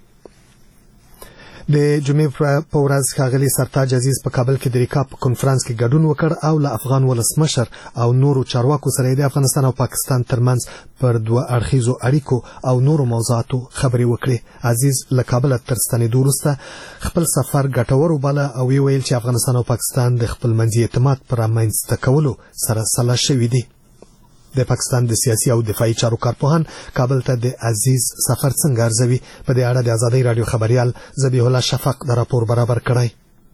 د جمعې په ورځ ښاغلي سرتاج عزیز په کابل کې د ریکا په کنفرانس کې ګډون وکړ او له افغان ولسمشر او نورو چارواکو سره د افغانستان او پاکستان ترمنځ پر دوه اړخیزو اړیکو او نورو موضوعاتو خبرې وکړې. عزیز له کابل تر ستنېدو وروسته خپل سفر ګټور وباله او ویل چې افغانستان او پاکستان د خپلمنځي اعتماد پر رامنځته کولو سره سلا شوي دي. د پاکستان د سیاسي او دفاعي چارو کارپوهان کابل ته د عزیز سفر څنګه ارزوي؟ په دې اړه د آزادۍ رادیو خبريال ذبیح الله شفق د راپور برابر کړی.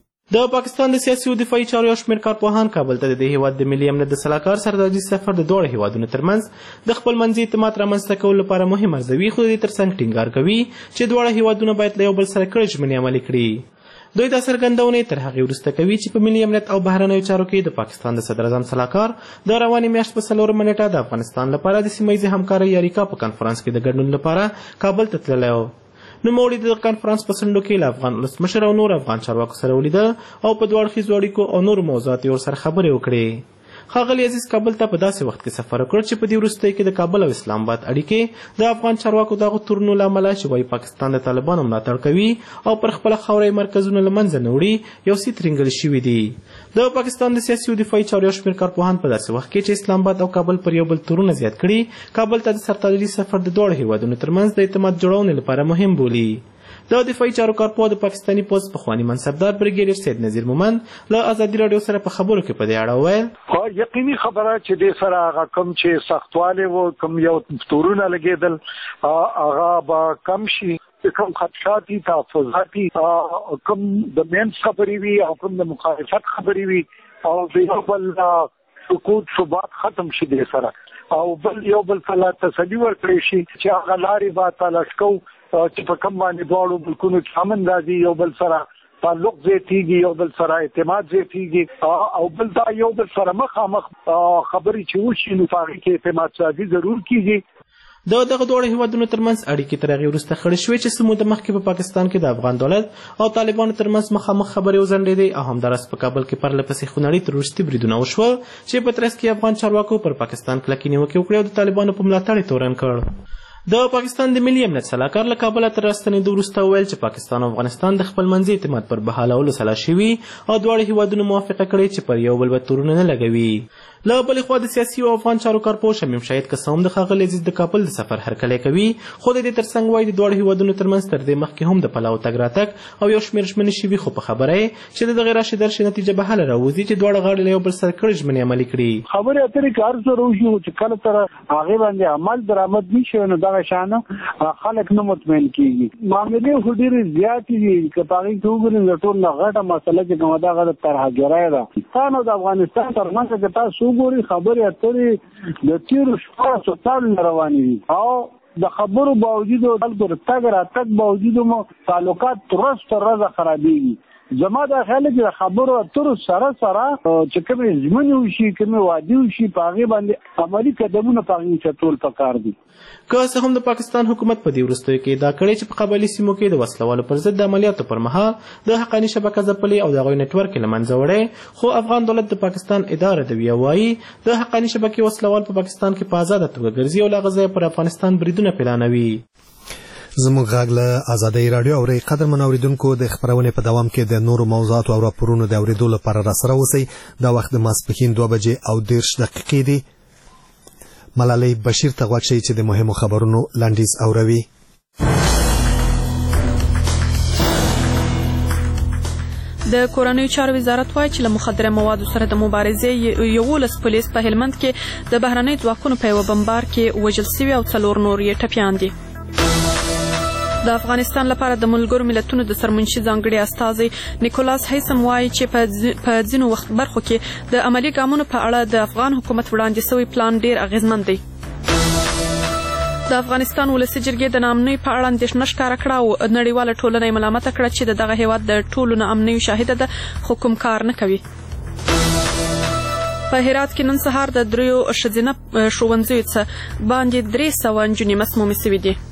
د پاکستان د سیاسي او دفاعي چارو یو شمېر کارپوهان کابل ته د هیواد د ملي امنیت د سلاکار سرتاج عزیز سفر د دواړو هیوادونو ترمنځ د خپلمنځي اعتماد رامنځته کولو لپاره مهم ارزوي، خو د دې ترڅنګ ټینګار کوي چې دواړه هیوادونه باید له یو بل سره کړي ژمنې عملي کړي. دوی دا څرګندونه تر هغې وروسته کوي چې په ملي امنیت او بهرنیو چارو کې د پاکستان د صدر اعظم سلاکار د روانې میاشت په څلورمه نیټه د افغانستان لپاره د سیمه ییزې همکارۍ یا ریکا په کنفرانس کې د ګډون لپاره کابل ته تللی و. نوموړي د کنفرانس په څنډو کې له افغان ولسمشر او نور افغان چارواکو سره ولیدل او په دوه اړخیزو اړیکو او نورو موضوعاتو یې ورسره خبرې وکړې. ښاغلي عزیز کابل ته په داسې وخت کې سفر وکړ چې په دې وروستیو کې د کابل او اسلام آباد اړیکې د افغان چارواکو دغو تورونو له امله چې وایي پاکستان د طالبانو ملاتړ کوي او پر خپله خاوره یې مرکزونه له منځه نه وړي یو څه ترینګل شوي دي. د پاکستان د سیاسي او دفاعي چارو یو شمېر کارپوهان په داسې وخت کې چې اسلام آباد او کابل پر یو بل تورونه زیات کړي کابل ته د سرتاج عزیز سفر د دواړو هیوادونو ترمنځ د اعتماد جوړونې لپاره مهم بولي. د دفاعي چارو کارپوه د پاکستاني پوځ پخواني منصبدار بریګیډیر سید نذیر مومند له آزادي راډیو سره په خبرو کې په دې اړه وویل: یقیني خبره چې د سره هغه کم چې سختوالی و، کم یو تورونه لګېدل، هغه به کم شي، کم خدشات دي، تحفظات دي، کم د منځ خبرې وي او کم د مخالفت خبرې وي او د یو بل سکوت ثبات ختم شي د سره او بل یو بل ته تسلي ورکړی شي چې هغه لارې به تلاش کوو چې په کوم باندې دواړو ملکونو کې امن راځي، یو بل سره تعلق زیاتېږي، یو بل سره اعتماد زیاتېږي او بل دا یو بل سره مخامخ خبرې چې وشي نو په هغې کې اعتماد سازي ضرور کېږي. د دغه دواړو هیوادونو ترمنځ اړیکې تر هغې وروسته خړې شوې چې څه موده مخکې په پاکستان کې د افغان دولت او طالبانو ترمنځ مخامخ خبرې وځنډېدې او همداراز په کابل کې پرله پسې خونړي تروریستي بریدونه وشول چې په ترڅ کې افغان چارواکو پر پاکستان کلکې نیوکې وکړې او د طالبانو په ملاتړ یې تورن کړ. د پاکستان د ملي امنیت سلاکار له کابله تر راستنېدو وروسته وویل چې پاکستان او افغانستان د خپلمنځي اعتماد پر بحالولو سلا شوي او دواړو هیوادونو موافقه کړې چې پر یو بل به تورونه نه لګوي. له بلې خوا د سیاسي او افغان چارو کارپوه شمیم شاهد قسم د ښاغلي عزیز د کابل د سفر هرکلی کوي، خو د دې ترڅنګ وایي د دواړو هیوادونو ترمنځ تر دې مخکې هم د پلاو تګ راتګ او یو شمېر ژمنې شوي، خو په خبره یې چې د دغې راشي درشي نتیجه به هله راوځي چې دواړه غاړې له یو بل سره کړې ژمنې عملي کړي. خبرې اترې که هر څه وشي چې کله تر هغې باندې عمل درآمد نه شي نو دغه شانه خلک نه مطمئن کېږي. معاملې خو ډېرې زیاتې دي، که په هغې کې وګورئ د ټول نه غټه مسله چې کومه دغه د ترهګرۍ ده. پاکستان او د افغانستان ترمنځ که تاسو وګورئ خبرې اترې د تېرو شپاړسو کالو روانې دي او د خبرو باوجود او خلکو د تګ راتګ باوجود مو تعلقات ورځ تر ورځه خرابېږي. زما دا خیال دی چې د خبرو اترو سره سره چې کومې ژمنې وشي، کومې وعدې وشي، په هغې باندې عملي قدمونه په هغې چتول پکار دي. که څه هم د پاکستان حکومت په دې وروستیو کې ادعا کړې چې په قبایلي سیمو کې د وسلوالو پر ضد د عملیاتو پر مهال د حقاني شبکه ځپلې او د هغوی نټورک یې له منځه وړی، خو افغان دولت د پاکستان اداره دوي وایي د حقاني شبکې وسلوال په پاکستان کې په ازاده توګه ګرځي او له هغه ځایه پر افغانستان بریدونه پلانوي. زموږ غږ له ازادۍ راډیو اورئ. قدرمنو اورېدونکو، د خپرونې په دوام کې د نورو موضوعاتو او راپورونو د اورېدو لپاره راسره اوسئ. دا وخت د ماسپښین دوه بجې او دېرش دقیقې دي. ملالۍ بشیر ته غوږ شئ چې د مهمو خبرونو لنډیز اوروي. د کورنیو چارو وزارت وایي چې له مخدره موادو سره د مبارزې یولس پولیس په هلمند کې د بهرنۍ ځواکونو په یوه بمبار کې وژل سوي او څلور نور یې ټپیان دي. د افغانستان لپاره د ملګرو ملتونو د سرمنشي ځانګړي استازی نیکولاس هیسم وایي چې په ځینو وخت برخو کې د عملي ګامونو په اړه د افغان حکومت وړاندې شوی پلان ډیر اغیزمن دی. د افغانستان ولسي جرګې د ناامنۍ په اړه اندېښنه ښکاره کړه او نړیواله ټولنه یې ملامته کړه چې د دغه هیواد د ټولو ناامنیو شاهده ده خو کوم کار نه کوي. په هرات کې نن سهار د دریو ښځینه ښوونځیو څخه باندې درې سوه نجونې مسمومې شوې دي.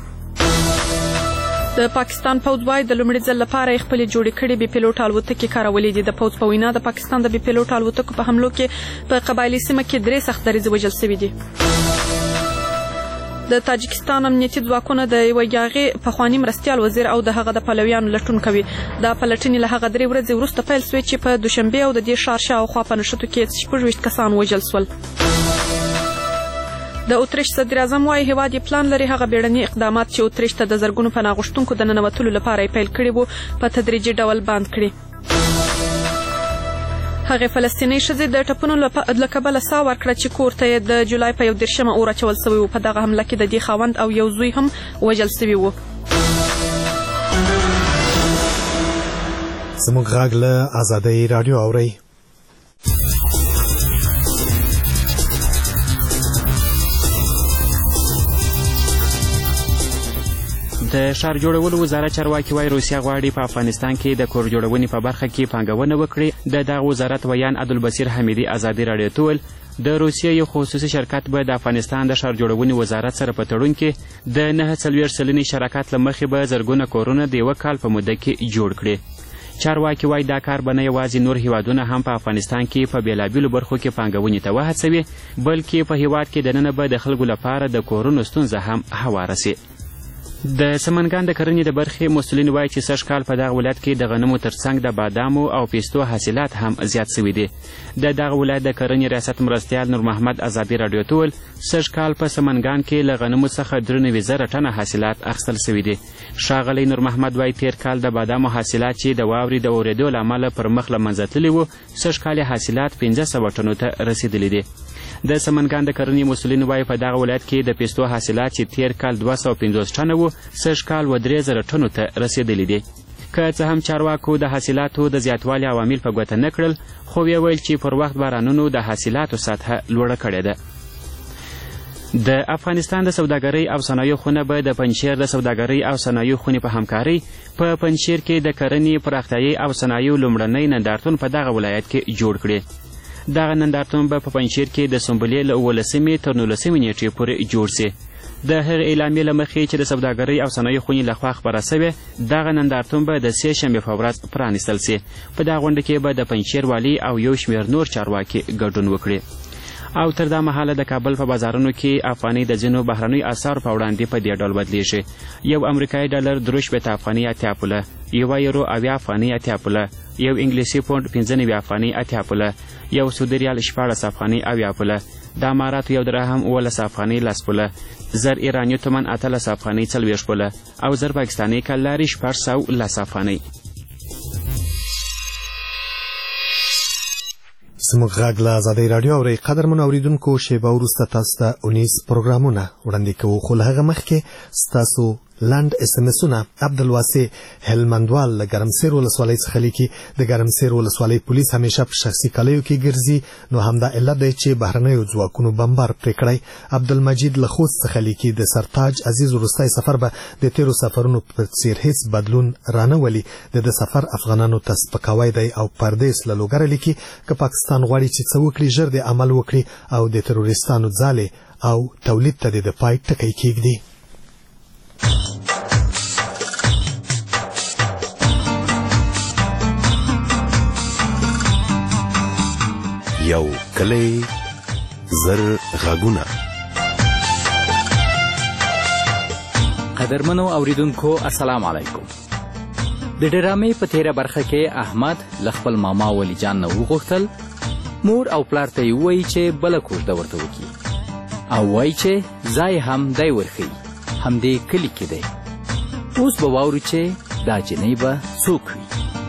د پاکستان پوځ وایي د لومړي ځل لپاره یې خپلې جوړې کړې بې پیلوټ الوتکې کارولې دي. د پوځ په وینا د پاکستان د بې پیلوټ الوتکو په حملو کې په قبایلي سیمه کې درې سخت دریځ وژل شوي دي. د تاجکستان امنیتي ځواکونه د یوه یاغي پخواني مرستیال وزیر او د هغه د پلویانو لټون کوي. دا پلټنې له هغه درې ورځې وروسته پیل سوې چې په دوشنبې او د دې ښار شاوخوا په نښتو کې شپږ ویشت کسان وژل شول. د اتریش صدر اعظم وایي هیواد یې پلان لري هغه بیړني اقدامات چې اتریش ته د زرګونو پناه غوښتونکو د ننوتلو لپاره یې پیل کړي وو په تدریجي ډول بند کړي. هغې فلسطینۍ ښځې د ټپونو له کبله ساه ورکړه چې کور ته یې د جولای په یو دېرشمه اور اچول سوی و. په دغه حمله کې د دې خاوند او یو زوی هم وژل سوي وو. زموږ غږ له ازادۍ راډیو اورئ. د ښار جوړولو وزارت چارواکي وایي روسیه غواړي په افغانستان کې د کور جوړونې په برخه کې پانګونه وکړي. د دغه وزارت ویان عبدالبصیر حمیدي ازادي راډیو ته وویل د روسیې یو خصوصي شرکت به د افغانستان د ښار جوړونې وزارت سره په تړون کې د نهه څلوېښت سلنې شراکت له مخې به زرګونه کورونه د یوه کال په موده کې جوړ کړي. چارواکي وایي دا کار به نه یوازې نور هیوادونه هم په افغانستان کې په بېلابېلو برخو کې پانګونې ته وهڅوي، بلکې په هیواد کې دننه به د خلکو لپاره د کورونو ستونزه هم هواره سي. د سمنګان د کرنې د برخې مسؤلین وایي چې سږ کال په دغه ولایت کې د غنمو ترڅنګ د بادامو او پیستو حاصلات هم زیات شوي دي. د دغه ولایت د کرنې ریاست مرستیال نور محمد ازادي راډیو ته وویل سږ کال په سمنګان کې له غنمو څخه درې نوي زره ټنه حاصلات اخیستل شوي دي. ښاغلی نور محمد وایي تېر کال د بادامو حاصلات چې د واورې د اورېدو له امله پر مخ له منځه تللي وو، سږ کال حاصلات پنځه سوه ټنو ته رسېدلي دي. د سمنګان د کرنې مسؤلین وایي په دغه ولایت کې د پیستو حاصلات چې تېر کال دوه سوه پنځوس ټنه وو، سږ کال و درې زره ټنو ته رسېدلي دي. که څه هم چارواکو د حاصلاتو د زیاتوالي عوامل په ګوته نه کړل، خو ویې ویل چې پر وخت بارانونو د حاصلاتو سطحه لوړه کړې ده. د افغانستان د سوداګرۍ او صنایعو خونه به د پنجشیر د سوداګرۍ او صنایعو خونې په همکارۍ په پنجشیر کې د کرنې پراختیایي او صنایعو لومړنی نندارتون په دغه ولایت کې جوړ کړي. دغه نندارتون به په پنجشیر کې د سنبلې له اوولسمې تر نولسمې نیټې پورې جوړ سي. د هغې اعلامیې له مخې چې د سوداګرۍ او صنایعو خونې لخوا خپره سوې، دغه نندارتون به د سې شنبې په ورځ پرانیستل سي. په دغه غونډه کې به د پنجشیر والي او یو شمېر نور چارواکي ګډون وکړي. او تر دا مهاله د کابل په بازارونو کې افغاني د ځینو بهرنیو اسعارو په وړاندې په دې ډول بدلیږي. یو امریکایي ډالر درې شپېته افغاني اتیا پوله، یوه یورو اویا افغاني اتیا پوله، یو انګلیسي پونډ پنځه نوي افغاني اتیا پوله، یو سعودي ریال شپاړس افغاني اویا پوله، د اماراتو یو درهم اوولس افغاني لس پوله، زر ایراني تومن اتلس افغاني څلوېښت پوله او زر پاکستاني کلاري شپږ سوه لس افغانۍ. زموږ غږ له ازادۍ راډیو اورئ. قدرمنو اورېدونکو، شیبه وروسته تاسو ته اونیز پروګرامونه وړاندې کوو، خو له هغه مخکې ستاسو لنډ اس ام اسونه. عبدالواسع هلمندوال له ګرمسیر ولسوالۍ څخه لیکي د ګرمسیر ولسوالۍ پولیس همیشه په شخصي کالیو کې ګرځي، نو همدا علت دی چې بهرنیو ځواکونو بمبار پرې کړی. عبدالمجید له خوست څخه لیکي د سرتاج عزیز وروستی سفر به د تیرو سفرونو په څیر هیڅ بدلون رانه ولي. د د سفر افغانانو ته سپکاوی دی او پردیس له لوګره لیکي که پاکستان غواړي چې څه وکړي ژر د عمل وکړي او د تروریستانو ځالې او تولید ته د پای ټکی کېږدي. یو کلی زر غږونه. قدرمنو اوریدونکو السلام علیکم. د ډرامې په تیره برخه کې احمد له خپل ماما ولی جان نه وغوښتل مور او پلار ته یې ووایي چې بله کوژده ورته وکړي او وایي چې ځای هم دی ورښیي همدې کلي کې دی. اوس به واورو چې دا جنۍ به څوک وي.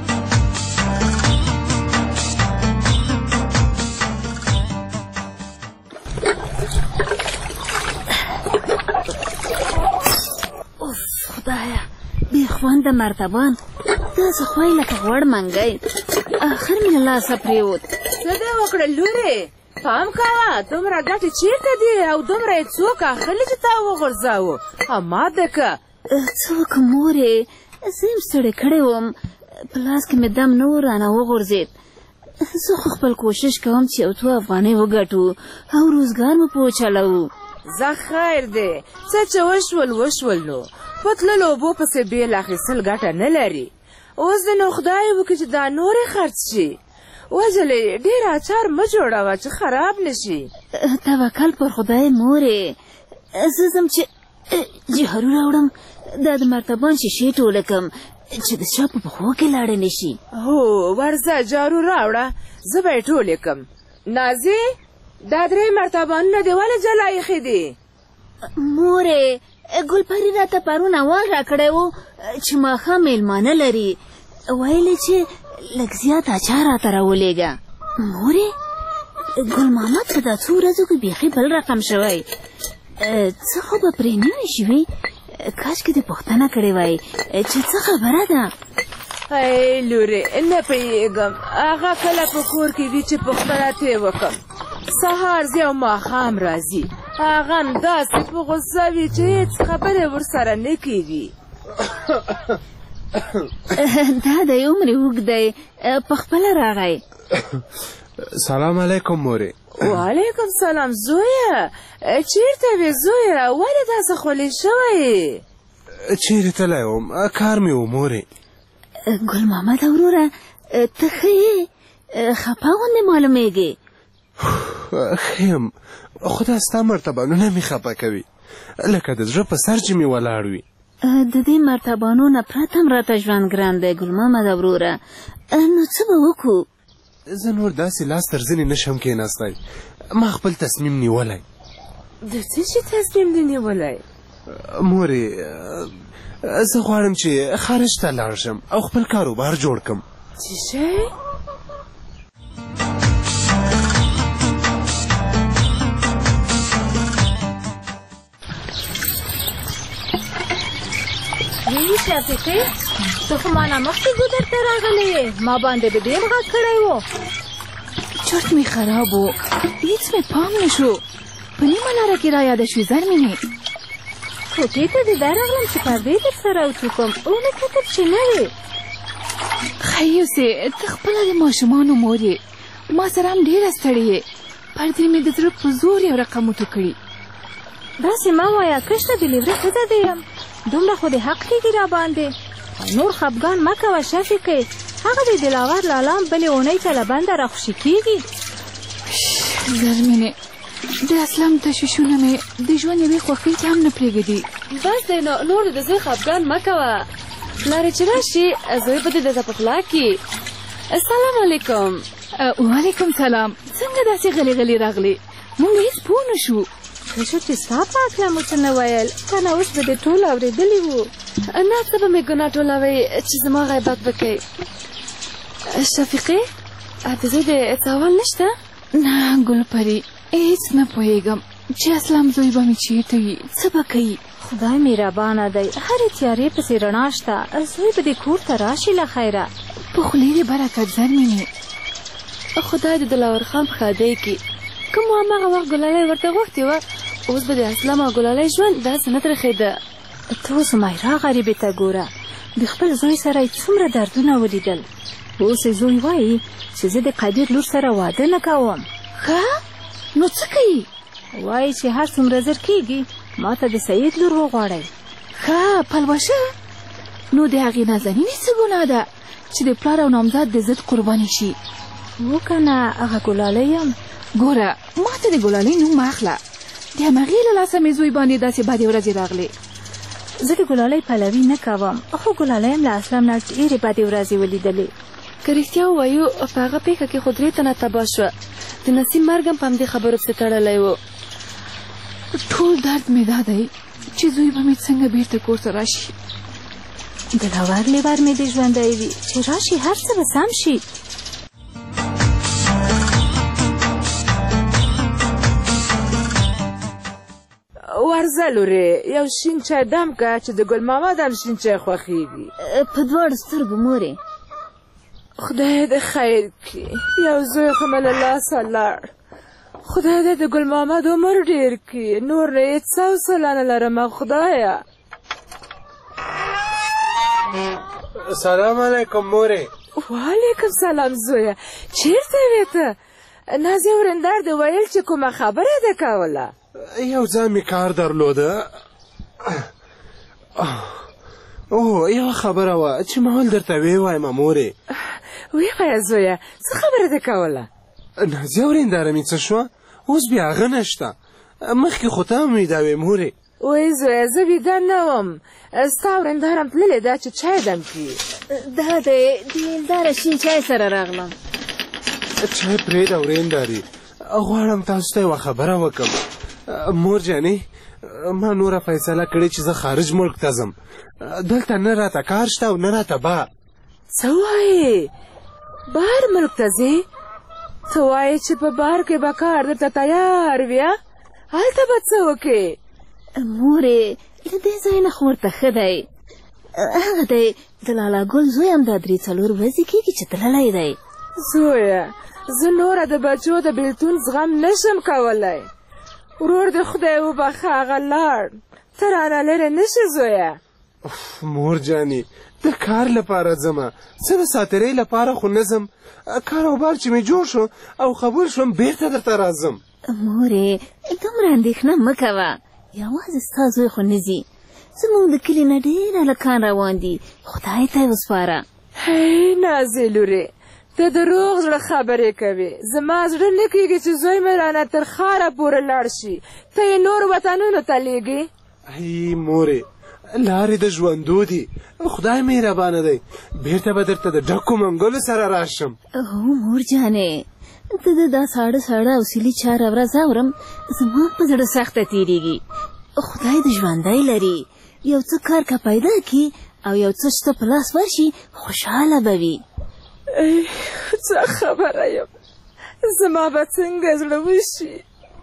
خدایا بې خونده مرتبان داسې خوی لکه غوړ منګی اخر مې له لاسه پرېوت. څه دې وکړه لورې؟ پام کوه دومره ګټې چېرته دي او دومره یې څوک اخلي چې تا وغورځاوه؟ اماده که څه وکړم مورې، زه یم ستړې کړې وم، په لاس کې مې دم نه و رانه وغورځېد. زه خو خپل کوشش کوم چې یو څو افغانۍ وګټو او روزګار مو په وچلوو. زه خیر دی، څه چې وشول وشول نو په تللو اوبو پسې بیل اخیستل ګټه نه لري. اوس د نو خدای وکړي چې دا نورې خرڅ شي. وجلې ډېر اچار مه جوړوه چې خراب نه شي. توکل پر خدای مورې، زه ځم چې جهرو راوړم، دا د مرتبان شیشې ټوله کړم چې د چا په پښو کې لاړې نه شي. هو ورځه جارو راوړه، زه به یې ټولې کړم. نازي دا درې مرتبانونه دې ولې جلا ایښي دي؟ مورې ګلپري راته پرون اواز راکړی و چې ماښام میلمانه لري، ویلې چې لږ زیات اچار راته راولېږه. مورې ګل محمد په دا څو ورځو کې بیخي بل رقم شوی، څه خو به پرې نه وي شوي. کاشکې دې پوښتنه کړې وای چې څه خبره ده. ای لورې نه پوهېږم، هغه کله په کور کې وي چې پوښتنه ترې وکړم. سهار ځي او ماښام راځي، هغه هم داسې په غوسه وي چې هېڅ خبرې ورسره نه کېږي. دا دی عمر اوږد دی، په خپله راغی. سلام علیکم مورې. وعلیکم سلام زویه، چیرته وې زویه؟ ولې داسې خولې شوی؟ چیرې تللی وم، کار مې و مورې. ګل محمد وروره ته ښه یې؟ خفه غوندې معلومېږې. ښه یم، خو دا ستا مرتبانونه مې خفه کوي، لکه د زړه په سر چې مې ولاړ وي. د دې مرتبانو نه پرته هم راته ژوند ګران دی ګل محمد وروره، نو څه به وکړو؟ زه نور داسې لاس تر زنې نشم کېناستی، ما خپل تصمیم نیولی. د څه شي تصمیم دې نیولی؟ مورې زه غواړم چې خارج ته لاړ شم او خپل کاروبار جوړ کړم. څه شی؟ وی شفیقې ته خو ما نه مخکې ګودر ته راغلی یې، ما باندې د ډېر غږ کړی و. چرت مې خراب و، هېڅ مې پام نه شو، په نیمه لاره کې رایاده شوې زرمینې. کوټې ته دې دا راغلم چې پردې در سره وچوکم، ومې کتل چې نه وې. ښه یوسې ته خپله د ماشومانو مور یې، ما سره هم ډېره ستړې یې، پردې مې د زړه په زور یو رقم وتو کړي. داسې مه وایه، کشته د لیوره ښځه دې یم، دومره خو دې حق کېږي را باندې. نور خفګان مه کوه شفیقې، هغه د دلاور لالا بلې اونۍ ته له بنده راخوشي کېږي. زرمینې د اسلام تشویشونه مې د ژوند یوې خوښۍ ته هم نه پرېږدي. بس دی نو نور د زوی خفګان مه کوه. پلارې چې راشي زوی به دې درته په خوله کړي. السلام علیکم. وعلیکم سلام. څنګه داسې غلې غلې راغلې؟ موږ هېڅ پوه نه شو. ښه شو چې ستا په هکله مو څه نه ویل، کنه اوس به دې ټول اورېدلي وو. ناسته به مې ګناه ټولوئ چې زما غیبت به کوئ. شفیقې د زوی د سوال نشته؟ نه ګلپري، هېڅ نه پوهېږم چې اسلام زوی به مې چېرته وي، څه به کوي. خدای مهربانه دی، هرې تیارې پسې رڼا شته. زوی به دې کور ته راشي له خیره. په خولې دې برکت زر مینې. خدای دې د دلاور خان په ښادۍ کړي. که مو هماغه وخت ګلالۍ ورته غوښتې وه، اوس به د اسلام او ګلالۍ ژوند داسې نه ترخېده. ته اوس مایرا غریبې ته ګوره، د خپل زوی سره یې څومره دردونه ولیدل. اوس یې زوی وایي چې زه د قدیر لور سره واده نه کوم. ښه نو څه کوي؟ وایي چې هر څومره زر کېږي ما ته د سید لور وغواړئ. ښه پلوشه، نو د هغې نازنینې څه ګناه ده چې د پلار او نامزاد د ضد قرباني شي؟ و که نه هغه ګلالۍ یم. ګوره ما ته د ګلالۍ نوم مه اخله، د همغې له لاسه مې زوی باندې داسې بدې ورځې راغلې. زه د ګلالۍ پلوي نه کوم، خو ګلالۍ هم له اسلام نه ډېرې بدې ورځې ولیدلې. که رښتیا ووایو په هغه پېښه کې خو درې تنه تباه شوه. د نسیم مرګ هم په همدې خبرو پسې تړلی و. ټول درد مې دا دی چې زوی به مې څنګه بېرته کور ته راشي. دلاور لیور مې دې ژوندی وي چې راشي هر څه به سم شي. ورځه لورې یو شین چای دم که چې د ګل محمد هم شین چای خوښېږي. په دواړو سترګو مورې. خدای دې خیر کړي، یو زوی خو مې له لاسه لاړ. خدای دې د ګل محمد عمر ډېر کړي، نور نه یې څه حوصله نه لرمه خدایه. سلام علیکم مورې. وعلیکم سلام زویه، چېرته وې ته؟ نازیه ورندار دې ویل چې کومه خبره ده کوله؟ یو ځای مې کار درلوده. اوه یوه خبره وه چې ما ول درته ویې وایم مورې. ویې وایه زویه، څه خبره ده کوله؟ نازیه ورنداره مې څه شوه؟ اوس بیا هغه نشته. مخکې خو ته هم ویده وې مورې. وای زویه زه ویده نه وم، ستا ورنداره هم تللې ده چې چای دم کړي. دا دی د هنداره شین چای سره راغلم. چای پرېږده ورندارې، غواړم تاسو ته یوه خبره وکړم. مور جانې ما نوره فیصله کړې چې زه خارج ملک ته ځم. دلته نه راته کار شته او نه راته با. څه وایې؟ بهر ملک ته ځې؟ ته وایې چې په بهر کې به کار درته تیار وي؟ هلته به څه وکړې؟ مورې له دې ځای نه خو ورته ښه دی. هغه دی د لالا ګل زوی هم دا درې څلور ورځې کېږي چې تللی دی. زویه زه نوره د بچو د بېلتون زغم نشم کولی. ورور د خدای وبخښه هغه لاړ، ته رانه لرې نه شې زویه. مور جانې د کار لپاره ځمه، څه د ساترۍ لپاره خو نه ځم. کاروبار چې مې جوړ شو او قبول شوم بېرته درته راځم. مورې دومره اندېښنه مه کوه، یوازې ستا زوی خو نه ځي. زموږ د کلي نه ډېر هلکان روان دي، خدای ته یې وسپاره. هی نازې لورې ته د روغ زړه خبرې کوې. زما زړه نه کېږي چې زوی مې رانه تر ښاره پورې لاړ شي، ته یې نورو وطنونو ته لېږې. ای مورې لارې د ژوندو دي، خدای مهربانه دی، بېرته به درته د ډکو منګلو سره راشم. هو مور جانې ته د دا ساړه ساړه او سیلي چاره ورځ اورم زما په زړه سخته تېرېږي. خدای د ژوندی لري، یو څه کار که پیدا کړي او یو څه شته په لاس ورشي خوشحاله به وي. ای څه خبره یم، زما به څنګه زړه وشي.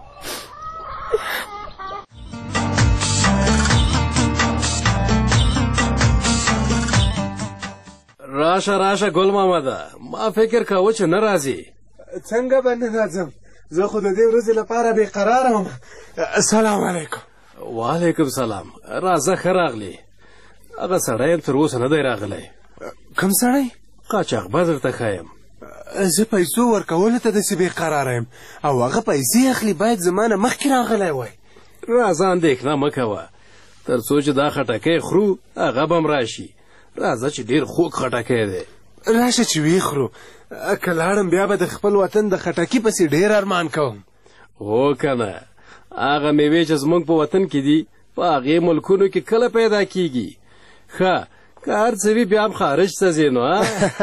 راشه راشه ګل محمده، ما فکر کاوه چې نه راځي. څنګه به نه راځم، زه خو د دې ورځې لپاره بې قراره وم. سلام علیکم. وعلیکم سلام. راځه ښه راغلې. هغه سړی هم تر اوسه نه دی راغلی. کوم سړی؟ قاچاقبر درته ښایم. زه پیسو ورکولو ته داسې بې قراره یم او هغه پیسې اخلي، باید زما نه مخکې راغلی وای. راځه اندېښنه مه کوه، تر څو چې دا خټکی خورو هغه به م راشي. راځه چې ډېر خوږ خټکی دی. راشه چې ویې خورو، که لاړم بیا به د خپل وطن د خټکي پسې ډېر ارمان کوم. هو کنه هغه میوې چې زموږ په وطن کې دي په هغې ملکونو کې کله پیدا کیږي ښه که هر څه وي بیا هم خارج ته ځې نو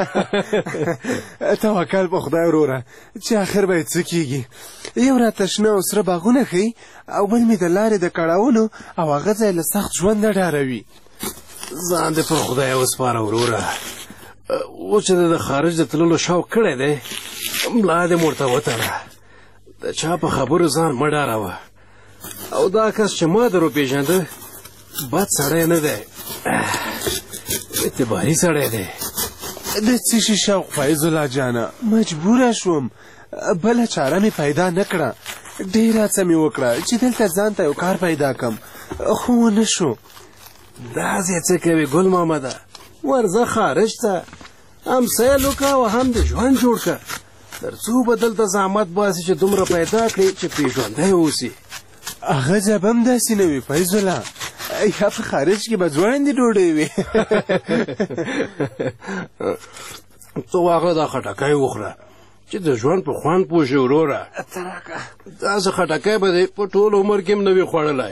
توکل په خدای وروره چې آخر به یې څه کیږي یو راته شنه او سره باغونه ښیي او بل مې د لارې د کړاوونو او هغه ځای له سخت ژوند نه ډاروي ځان دې په خدای وسپاره وروره اوس چې د خارج د تللو شوق کړی دی ملا دې ورته وتړه د چا په خبرو ځان مه ډاروه او دا کس چې ما در وپېژنده بد سړی نه دی اعتباري سړی دی د څه شي شوق فیض الله جانه مجبوره شوم بله چاره مې پیدا نه کړه ډېره هڅه مې وکړه چې دلته ځان ته یو کار پیدا کړم خو ونه شو داسې څه کوي ګل محمده ورځه خارج ته هم سیل وکړه او هم د ژوند جوړ کړه تر څو به دلته زحمت باسي چې دومره پیدا کړي چې پېژندی اوسي هغه ځب هم داسې نه وي فیض الله یا په خارج کې به ځوړندې ډوډۍ وي ته واخله دا خټکی وخوره چې د ژوند په خوند پوه شې وروره داسې خټکی به دې په ټول عمر کې هم نه وي خوړلی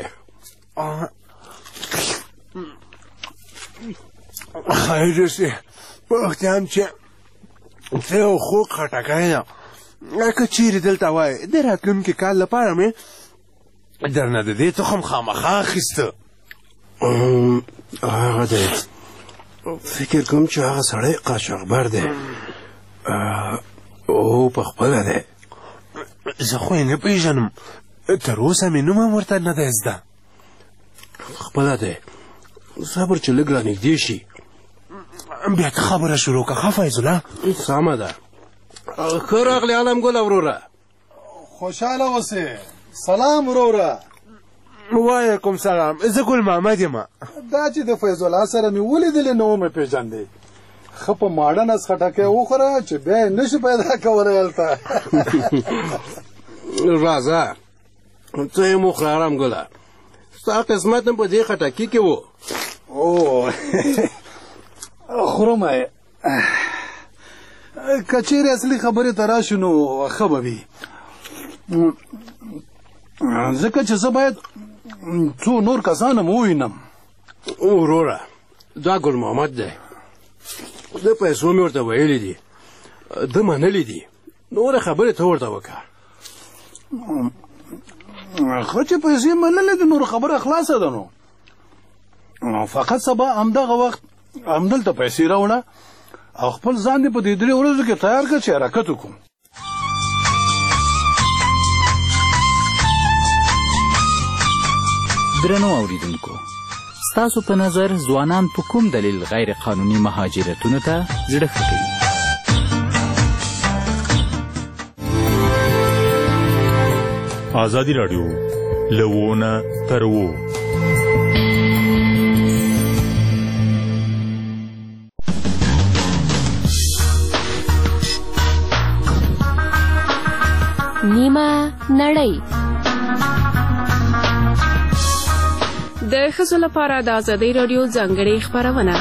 خیر شي په اختیام چې ته یو خوږ خټکی ده که چیرې دلته وایې د راتلونکي کال لپاره مې درنه د دې تخم خامخا اخیسته هغه دی فکر کوم چې هغه سړی قاچاقبر دی او په خپله دی زه خو یې نه پېژنم تر اوسه مې نوم هم ورته نه دی زده خپله دی صبر چې لږ رانږدې شي بیا ته خبره شروع کړه ښه فیض الله سمه ده ښه راغلې عالم ګله وروره خوشحاله اوسې سلام وروره وعلیکم سلام زه ګل محمد یم دا چې د فیض الله سره مې ولیدلې نو مې پېژندې ښه په ماډه نس خټکی وخوره چې بیا یې نشي پیدا کولی هلته راځه ته یې مو خورې ارام ګله ستا قسمت هم په دې خټکي کې و او خورم یې که چیرې اصلي خبرې ته راشو نو ښه به وي ځکه چې زه باید څو نور کسان هم ووینم وروره دا ګل محمد دی د پیسو مې ورته ویلي دي ده منلي دي نورې خبرې ته ورته وکړه ښه چې پیسې منلې دي نور خبره خلاصه ده نو فقط سبا همدغه وخت همدلته پیسې راوړه او خپل ځان دې په دې درې ورځو کې تیار کړه چې حرکت وکړو درنو اوریدونکو ستاسو په نظر ځوانان په کوم دلیل غیر قانوني مهاجرتونو ته زړه ښه کوي ازادي راډیو له ونه تر وو نیمه نړۍ د ښځو لپاره د ازادۍ راډیو ځانګړې خپرونه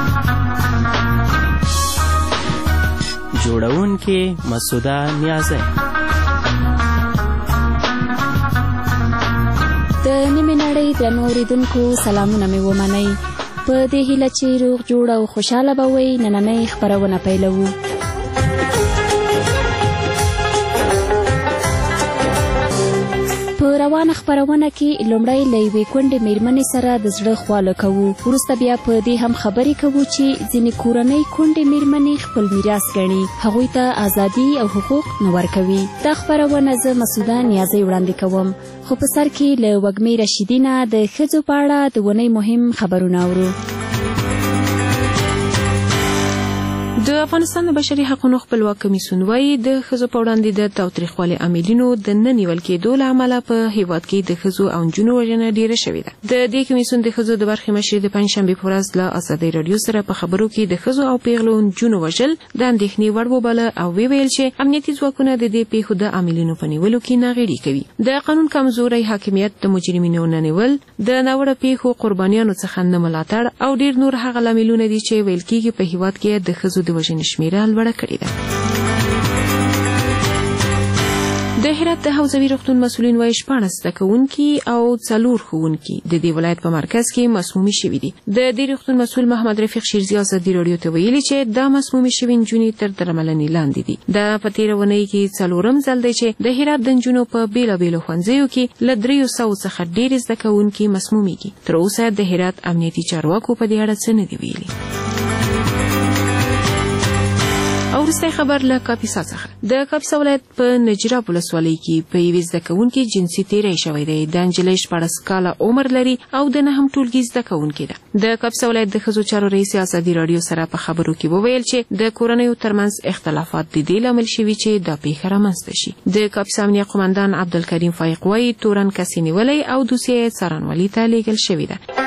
جوړونکې مسعوده نیازی د نیمې نړۍ درنو اورېدونکو سلامونه مې ومنئ په دې هیله چې روغ جوړ او خوشحاله به وئ نننۍ خپرونه پیلوو په روانه خپرونه کې لومړی له یوې کونډې میرمنې سره د زړه خواله کوو وروسته بیا په دې هم خبرې کوو چې ځینې کورنۍ کونډې میرمنې خپل میراث ګڼي هغوی ته ازادي او حقوق نه ورکوي دا خپرونه زه مسعوده نیازی وړاندې کوم خو په سر کې له وږمې رشیدي نه د ښځو په اړه د اونۍ مهم خبرونه اورو د افغانستان د بشري حقوقو خپلواک کمیسیون وايي د ښځو په وړاندې د تاوتریخوالي عاملینو د نه نیول کېدو له امله په هیواد کې د ښځو او نجونو وژنه ډېره شوې ده د دې کمیسیون د ښځو د برخې مشر د پنجشنبې په ورځ له ازادۍ راډیو سره په خبرو کې د ښځو او پیغلو نجونو وژل د اندېښنې وړ وباله او ویل چې امنیتي ځواکونه د دې پیښو د عاملینو په نیولو کې ناغېړي کوي د قانون کمزوري حاکمیت د مجرمینو نه نیول د ناوړه پیښو قربانیانو څخه نه ملاتړ او ډېر نور هغه لاملونه دي چې ویل کېږي په هیواد کې د ښځو د وژنې شمیره لوړه کړې ده د د هرات د حوزوي روغتون مسؤلین وايي شپاړس زده کوونکي او څلور ښوونکي د دې ولایت په مرکز کې مسمومي شوي دي. د دې روغتون مسؤل محمد رفیق شیرزي ازادي راډیو ته ویلي چې دا مسمومي شوي نجونې تر درملنې لاندې دي. دا په تېره اونۍ کې څلورم ځل دی چې د هرات د نجونو په بېلابېلو ښوونځیو کې له دریو سوو څخه ډېرې زده کوونکي مسمومیږي. تر اوسه د هرات امنیتي چارواکو په دې اړه څه نه دي ویلي. او وروستی خبر له کاپیسا څخه. د کاپیسا ولایت په نجراب ولسوالۍ کې په یوې زده کوونکي جنسي تېری شوی دی. د نجلۍ شپاړس کاله عمر لري او د نهم ټولګي زده کوونکې ده. د کاپیسا ولایت د ښځو چارو رئیس ازادي راډیو سره په خبرو کې وویل چې د کورنیو ترمنځ اختلافات د دې لامل شوي چې دا پیښه رامنځته شي. د کاپیسا امنیه قمندان عبدالکریم فایق وایي تورن کسې نیولی او دوسیه یې څارنوالي ته لیږل شوې ده.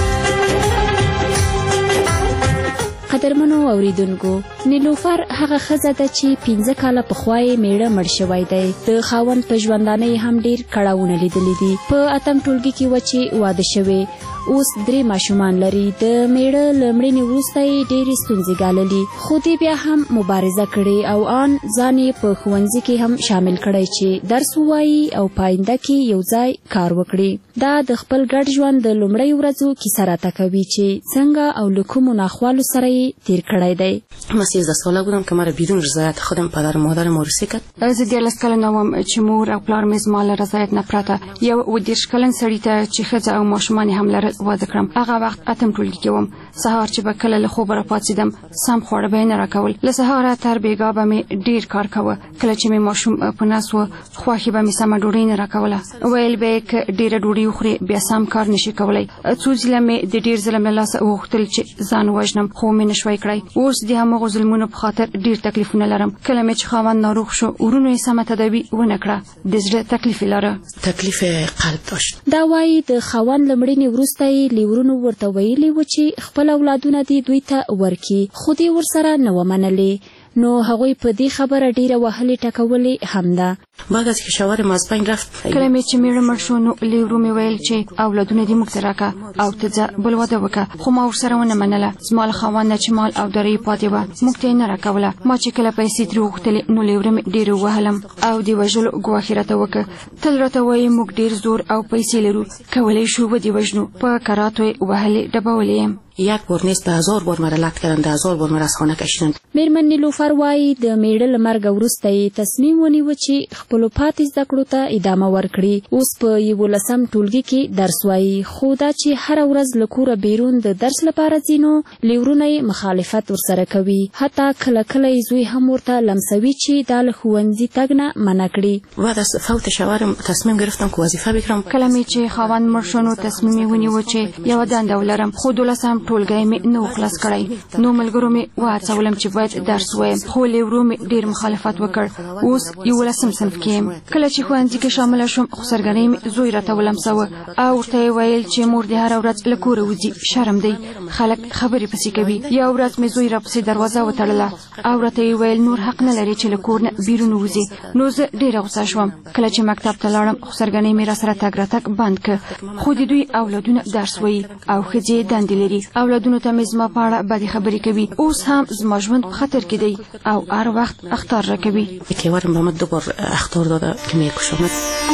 قدرمنو اوریدونکو، نیلوفر هغه ښځه ده چې پنځه کاله پخوا یې میړه مړ شوی دی. د خاوند په ژوندانۍ هم ډېر کړاوونه لیدلي دي. په اتم ټولګي کې وه چې واده شوې، اوس درې ماشومان لري. د میړه له مړینې وروسته یې ډېرې ستونزې ګاللي، خو دې بیا هم مبارزه کړې او آن ځان یې په ښوونځي کې هم شامل کړی چې درس ووایي او په آینده کې یو ځای کار وکړي. دا د خپل ګډ ژوند د لومړیو ورځو کیسه راته کوي چې څنګه او له کومو ناخوالو سره یې تیر کړی دی. من سیزده ساله بودم که مرا بدون رضایت خودم پدر و مادرم ورثه کرد. زه دیارلس کلنه وم چې مور او پلار مې زما له رضایت نه پرته یو اووه دېرش کلن سړي ته چې ښځه او ماشومان یې هم لرل واده کړم. هغه وخت اتم ټولګي کې وم. سهار چې به کله له خوبه راپاڅېدم سم خواړه به یې نه راکول. له سهاره تر بېګا به مې ډېر کار کوه. کله چې مې ماشوم په نس و خوښې به مې سمه ډوډۍ نه راکوله. ویل به یې که ډېره ډوډۍ وخورې بیا سم کار نشي کولی. څو ځله مې د ډېر ظلم له لاسه وغوښتل چې ځان ووژنم خو مې نه شوی کړی. اوس د همغو ظلمونو په خاطر ډېر تکلیفونه لرم. کله مې چې خاوند ناروغ شو ورونو یې سمه تداوي ونه کړه. د زړه تکلیف یې لره. تکلیف قلب داشت. دا وایي د خاوند له مړینې وروسته یې لیورونو ورته ویلي و چې خپل اولادونه دې دوی ته ورکړي، خو دې ورسره نه و منلې. نو هغوی په دې خبره ډیره وهلې ټکولې هم ده. بعد از که شوهر مازپنگ رفت کله مې چې میړه مړ شو نو لیورو مې ویل چې اولادونه دې موږ ته راکړه او ته ځه بل واده وکړه. خو ما ورسره ونه منله. زما له خاوند نه چې مال او درې پاتې وه موږ ته یې نه راکوله. ما چې کله پیسې ترې وغوښتلې نو لیوره مې ډېرې ووهلم او د وژلو ګواښ راته وکړه. تل راته وایي موږ ډېر زور او پیسې لرو، کولی شو ودې وژنو. په کراتو یې وهلې ډبولې یم. یک بار نیست به هزار بار مرا لط کردن، ده هزار بار مرا از خانه کشیدن. میرمن نیلوفر وایي د میړه له مرګه وروسته یې تصمیم ونیوه چې خپلو پاتې زده کړو ته ادامه ورکړي. اوس په یولسم ټولګي کې درس وایي، خو دا چې هره ورځ له کوره بیرون د درس لپاره ځي نو لیورونه یې مخالفت ورسره کوي. حتی کله کله یې زوی هم ورته لمسوي چې دا له ښوونځي تګ نه منع کړي. بعد از فوت شوهرم تصمیم گرفتم که وظیفه بگیرم. کله مې چې خاوند مړ شو نو تصمیم یې ونیوه چې یوه دنده ولرم، خو دولسم ټولګی مې نه و خلاص کړی. نو ملګرو مې وهڅولم چې باید درس ووایم، خو لیورو مې ډېر مخالفت وکړ. اوس یولسم صنف کې یم. کله چې ښوونځي کې شامله شوم خسرګنۍ مې زوی راته ولمسوه او ورته یې ویل چې مور دې هره ورځ له کوره وځي، شرم دی، خلک خبرې پسې کوي. یو ورځ مې زوی راپسې دروازه وتړله او راته یې ویل نور حق نه لري چې له کور نه بیرون ووځي. نو زه ډېره غوسه شوم. کله چې مکتب ته لاړم خسرګنۍ مې راسره تګ راتګ بند کړ. خو د دوی اولادونه درس وایي او ښځې دندې لري. اولادونو ته مې زما په اړه بدې خبرې کوي. اوس هم زما ژوند په خطر کې دی او هر وخت اخطار راکوي. کیوارم به من دو بار اخطار داده که میکشمت.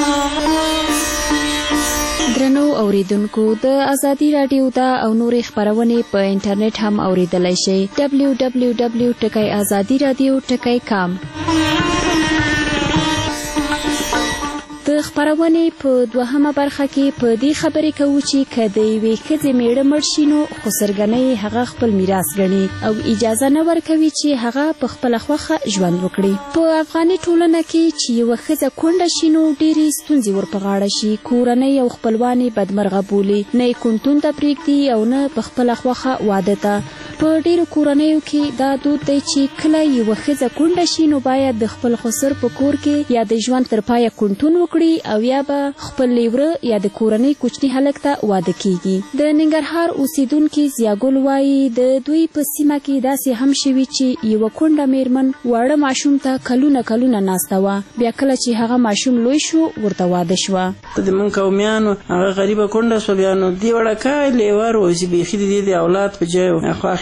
درنو اوریدونکو، د ازادي راډیو دا او نورې خپرونې په انټرنیټ هم اوریدلای شئ. ډبلیو ډبلیو ډبلیو ټکی ازادي راډیو ټکی کام. د خپرونې په دوهمه برخه کې په دې خبرې کوو چې که د یوې ښځې میړه مړ شي نو خسرګنۍ هغه خپل میراث ګڼي او اجازه نه ورکوي چې هغه په خپله خوښه ژوند وکړي. په افغاني ټولنه کې چې یوه ښځه کونډه شي نو ډېرې ستونزې ور په غاړه شي. کورنۍ او خپلوان یې بدمرغه بولي، نه یې کونتون ته پرېږدي او نه په خپله خوښه واده ته. په ډېرو کورنیو کې دا دود دی چې کله یوه ښځه کونډه شي نو باید د خپل خسر په کور کې یا د ژوند تر پایه کونتون وکړي او یا به خپل لیوره یا د کورنۍ کوچني هلک ته واده کیږي. د ننګرهار اوسیدونکي ضیاګل وایي د دوی په سیمه کې داسې هم شوي چې یوه کونډه میرمن واړه ماشوم ته کلونه کلونه ناسته وه، بیا کله چې هغه ماشوم لوی شو ورته واده شوه. د موږ قومیانو هغه غریبه کونډه شوه، بیا نو دې وړکه لیوه روزي بیخي د دې د اولاد په جای و. خواښې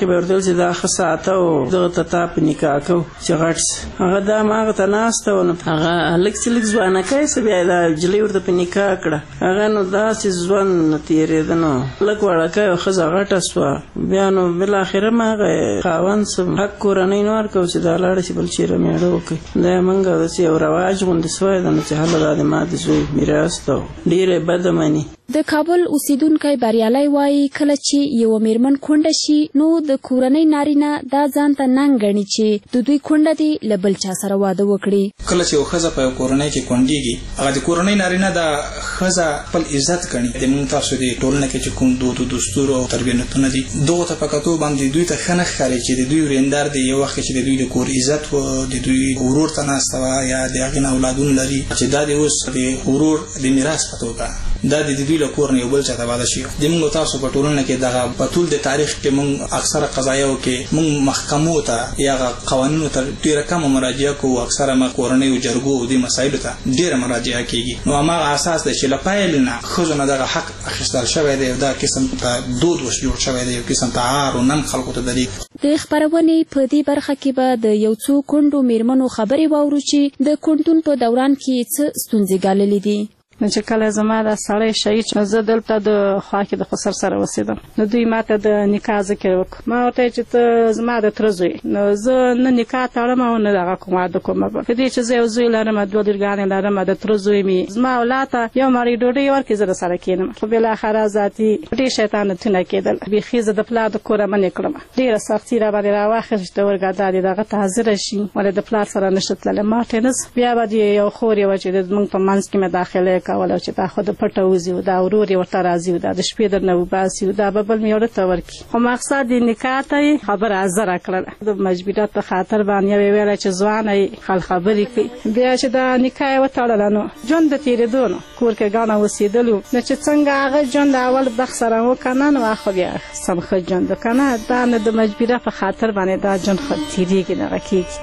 کې به ورته چې دا ښه ساعته او دغه ته تا په نکاح کوو چې غټ سي هغه دا هماغه ته ناسته وه نو هغه هلک چې لږ ځوانکی څه بیا دا نجلۍ ورته په نکاح کړه هغه نو داسې ژوند نه تېرېده نو لږ وړکی او ښځه غټه سوه بیا نو بالاخره ما هغه خاوند څه حق کورنۍ نه ورکوو چې دا لاړه چې بل چېرې مېړه وکړي دا یې موږ داسې یو رواج غوندې سوی ده نو چې هله دا د ما د زوی میراث ته ډېره بده مني. د کابل اوسیدونکی بریالی وایي کله چې یوه میرمن کونډه شي نو د کورنۍ نارینه دا ځان ته ننګ ګڼي چې د دوی کونډه دي له بل چا سره واده وکړي. کله چې یوه ښځه په یو کورنۍ کې کونډېږي هغه د کورنۍ نارینه دا ښځه خپل عزت ګڼي. د موږ تاسو د ټولنه کې چې کوم دود او دستور او تربیتونه دي دغو ته په کتو باندې دوی ته ښه نه ښکاري چې د دوی ورېندار دی یو وخت چې د دوی د کور عزت و د دوی ورور ته ناسته وه یا د هغې نه اولادونه لري چې دا د اوس د ورور د میراث په توګه دا د دوی له کور نه یو بل چا ته واده شي. د موږ تاسو په ټولنه کې دغه په ټول د تاریخ کې موږ اکثره قضایاو کې موږ محکمو ته یا قوانینو ته ډېره کمه مراجعه کوو. اکثره ما کورنیو جرګو او دې مسایلو ته ډېره مراجعه کېږي. نو هماغه اساس دی چې له پیل نه ښځو نه دغه حق اخیستل شوی دی او دا قسم ته دود اوس جوړ شوی دی یو قسم ته عار او نن خلکو ته دري. د خپرونې په دې برخه کې به د یو څو کونډو میرمنو خبرې واورو چې د کونډون په دوران کې څه ستونزې ګاللې دي. نو چې کله زما دا سړی شهید شو زه دلته د خوا کې د خسر سره اوسېدم نو دوی ما ته د نکاح ذکر وکړ. ما ورته چې ته زما د تره زوی نو زه نه نکاح تړم او نه دغه کوم واده کوم په دې چې زه یو زوی لرم دوه لورګانې لرم د تره زوی مې زما اولاد ته یو مړۍ ډوډۍ ورکړي زه درسره کښېنم. خو بالاخره ذاتي ډېر شیطانتونه کېدل بیخي زه د پلار د کوره منې کړم ډېره سختي را باندې راواخېست چې ورګه دا دې دغه ته حاضره شي ولې د پلار سره نشته تللی ما ورته نه بیا به یو خور یې وه چې زموږ په منځ کې مې داخله کوله چې دا خو د پټه وځي او دا ورور یې ورته راځي او دا د شپې درنه وباسي او دا به بل مې ورته ورکړي. خو مقصد د نکاح ته یې خبره ازره کړله د مجبوریت په خاطر باندې یې ویله چې ځوانه یې خل خبرې کوي. بیا چې دا نکاح یې وتړله نو ژوند د تېرېدو نو کور کې ګڼه اوسېدلو نو چې څنګه هغه ژوند د اول بخت سره وکنه نو خو بیا سم ښه ژوند وکنه دا نه د مجبوریت په خاطر باندې دا ژوند ښه تېرېږي دغه کېږي.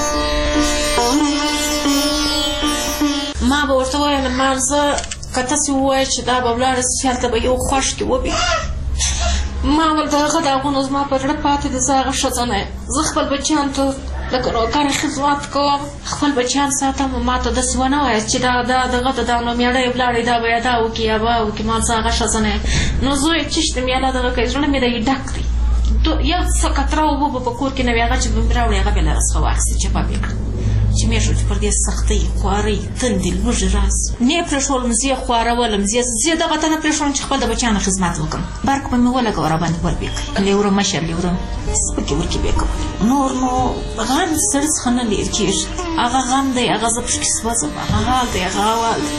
ما به ورته ویل مار زه که تاسې ووایئ چې دا به ولاړه سي هلته به یو خوښ کې وبي ما ول د هغه د هغونو زما په زړه پاتې د زه هغه ښځه نه یم. زه خپل بچیان ته لکه نوکره خدمت کوم خپل بچیان ساتم ما ته داسې ونه وایاست چې دا دا دغه ته دا نو مېړه یې ولاړی دا به یې دا وکړي یا به وکړي ما زه هغه ښځه نه یم. نو زوی چشت مې الله دغه کوي زړه مې د یې ډک دی یو څه قطره اوبه به په کور کې نه وي هغه چې به مې راوړي هغه بیا له راڅخه واخیستې چپه مې کړه چې مې شو چې پر دې سختۍ خوارۍ تندې لوږې راز نه یې پرېښولم زه یې خوارولم زه یې دغه ته نه پرېښولم چې خپل د بچیانو خدمت وکړم. برق به مې ولګوه راباندې وربې کوي لیوره مشر لیوره سپکې ورکې بې کوم نور نو غم سړي څخه نه لېر کېږي هغه غم دی هغه زه پشکې سوځم هغه حال دی هغه احوال دی.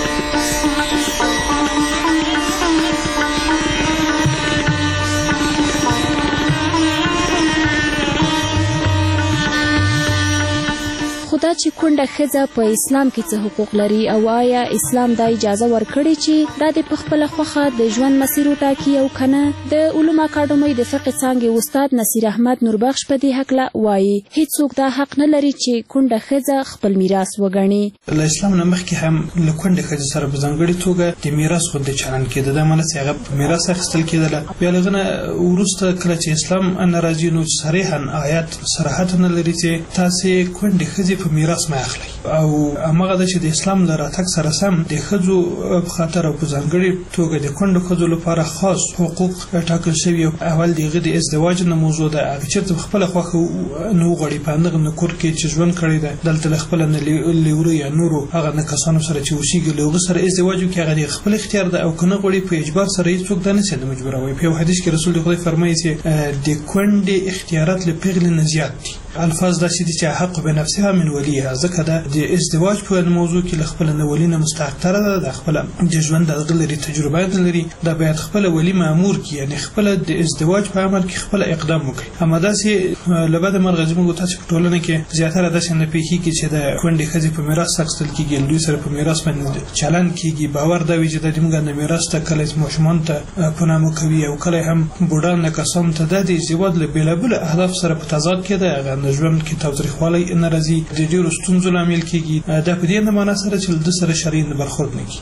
خو دا چې کونډه ښځه په اسلام کې څه حقوق لري او آیا اسلام دا اجازه ورکړې چې دا د پخپله خوښه د ژوند مسیر وټاکي او که نه د علومو اکاډمۍ د فقې څانګې استاد نصیر احمد نوربخش په دې هکله وایي هیڅوک دا حق نه لري چې کونډه ښځه خپل میراث وګڼي. له اسلام نه مخکې هم له کونډې ښځې سره په ځانګړې توګه د میراث غوندې چلند کېده دا معنی چې هغه په میراث اخیستل کېدله. بیا له هغه نه وروسته کله چې اسلام نه راځي نو صریحا آیات صراحت نه لري چې تاسې کونډې ښځې په میراث مه اخلئ او هماغه ده چې د اسلام له راتګ سره سم د ښځو په خاطر او په ځانګړې توګه د کونډو ښځو لپاره خاص حقوق ټاکل شوي او اول د هغه د ازدواج نه موضوع ده هغه چېرته په خپله خوښه نه وغواړي په همدغه نه کور کې چې ژوند کړی ده دلته له خپله نه لیوره یا نورو هغه نه کسانو سره چې اوسېږي له هغه سره ازدواج وکړي هغه د خپل اختیار ده او که نه غواړي په اجبار سره هېڅوک دا نشي مجبوروي. په یو حدیث کې رسول خدای فرمایي چې د کونډې اختیارات له پیغلې نه زیات دي. الفاظ داسې دي چې حق بنفسها من ولیها ځکه دا د ازدواج په موضوع کې له خپله نه ولي نه مستحقتره ده د خپله د ژوند دغه لري تجربه نه لري دا باید خپله ولي مامور کړي یعنې خپله د ازدواج په عمل کې خپله اقدام وکړي. اما داسې له بده مرغه زموږ تاسې په ټولنه کې زیاتره داسې نه پېښېږي چې د کونډې ښځې په میراث اخیستل کېږي له دوی سره په میراث باندې چلند کېږي. باور دا وي چې دا زموږ د میراث ته کله ماشومانو ته په نامه کوي او کله هم بوډان کسانو ته دا د ازدواج له بېلابېلو اهدافو سره په تضاد کې ده هغه د ژوند کې تاوتریخوالی نه راځي د ډېرو ستونزو لامل کېږي دا په دې نه معنا سره چې له ده سره شرعي نه برخورد نه کېږي.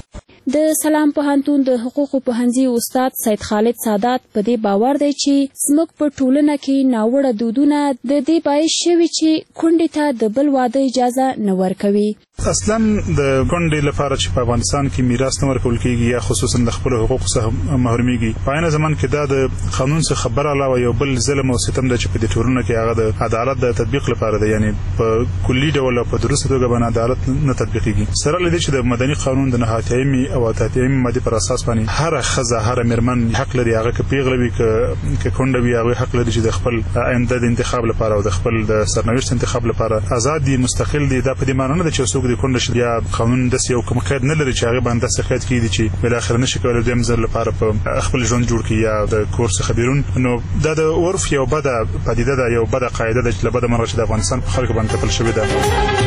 د سلام پوهنتون د حقوقو پوهنځي استاد سید خالد سادات په دې باور دی چې زموږ په ټولنه کې ناوړه دودونه د دې باعث شوي چې کونډې ته د بل واده اجازه نه ورکوي. اصلا د کونډې لپاره چې په افغانستان کې میراث نه ورکول کېږي یا خصوصا د خپلو حقوقو څخه محرومیږي، په عین زمان کې دا د قانون څخه خبر علاوه یو بل ظلم او ستم دی چې په دې ټولنه کې هغه د عدالت د تطبیق لپاره دی، یعنی په کلي ډول او په درسته توګه باندې عدالت نه تطبیقېږي. سره له دې چې د مدني قانون د نهه اتیایمې او اته اتیایمې مادې پر اساس باندې هر ښځه هر میرمن حق لري هغه که پیغله وي که کونډه وي هغه حق لري چې د خپل آینده د انتخاب لپاره او د خپل د سرنوشت انتخاب لپاره آزاد دي، مستقل دي. دا په دې معنی نه ده چې څوک د کونډه شي یا قانون داسې یو کوم قید نه لري چې هغه باندې داسې قید کړي چې بالاخره نشي کولی دویم ځل لپاره په خپل ژوند جوړ کړي یا د کور څخه بیرون. نو دا د عرف یو بده پدیده ده، یو بده قاعده ده چې له بده مرغه چې د افغانستان په خلکو باندې تپل شوې ده.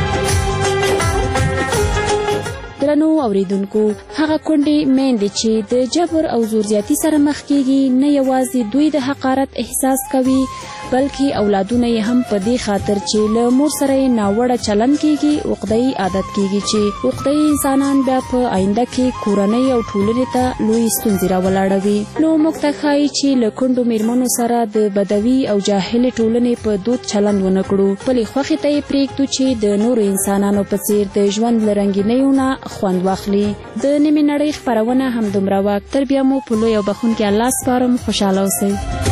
درنو اوریدونکو، هغه کونډې میندې چې د جبر او زور زیاتی سره مخ کیږي نه یوازې دوی د حقارت احساس کوي بلکې اولادونه یې هم په دې خاطر چې له مور سره یې ناوړه چلند کیږي عقده‌ای عادت کیږي چې عقده‌ای انسانان بیا په آینده کې کورنۍ او ټولنې ته لوی ستونزې راولاړوي. نو موږ ته ښایي چې له کونډو میرمنو سره د بدوي او جاهلې ټولنې په دود چلند ونه کړو، خپلې خوښې ته یې پرېږدو چې د نورو انسانانو په څېر د ژوند له رنګینیو نه خوند واخلي. د نیمې نړۍ خپرونه همدومره وه. تر بیا مو په لوی او بخښونکي الله سپارم. خوشحاله اوسئ.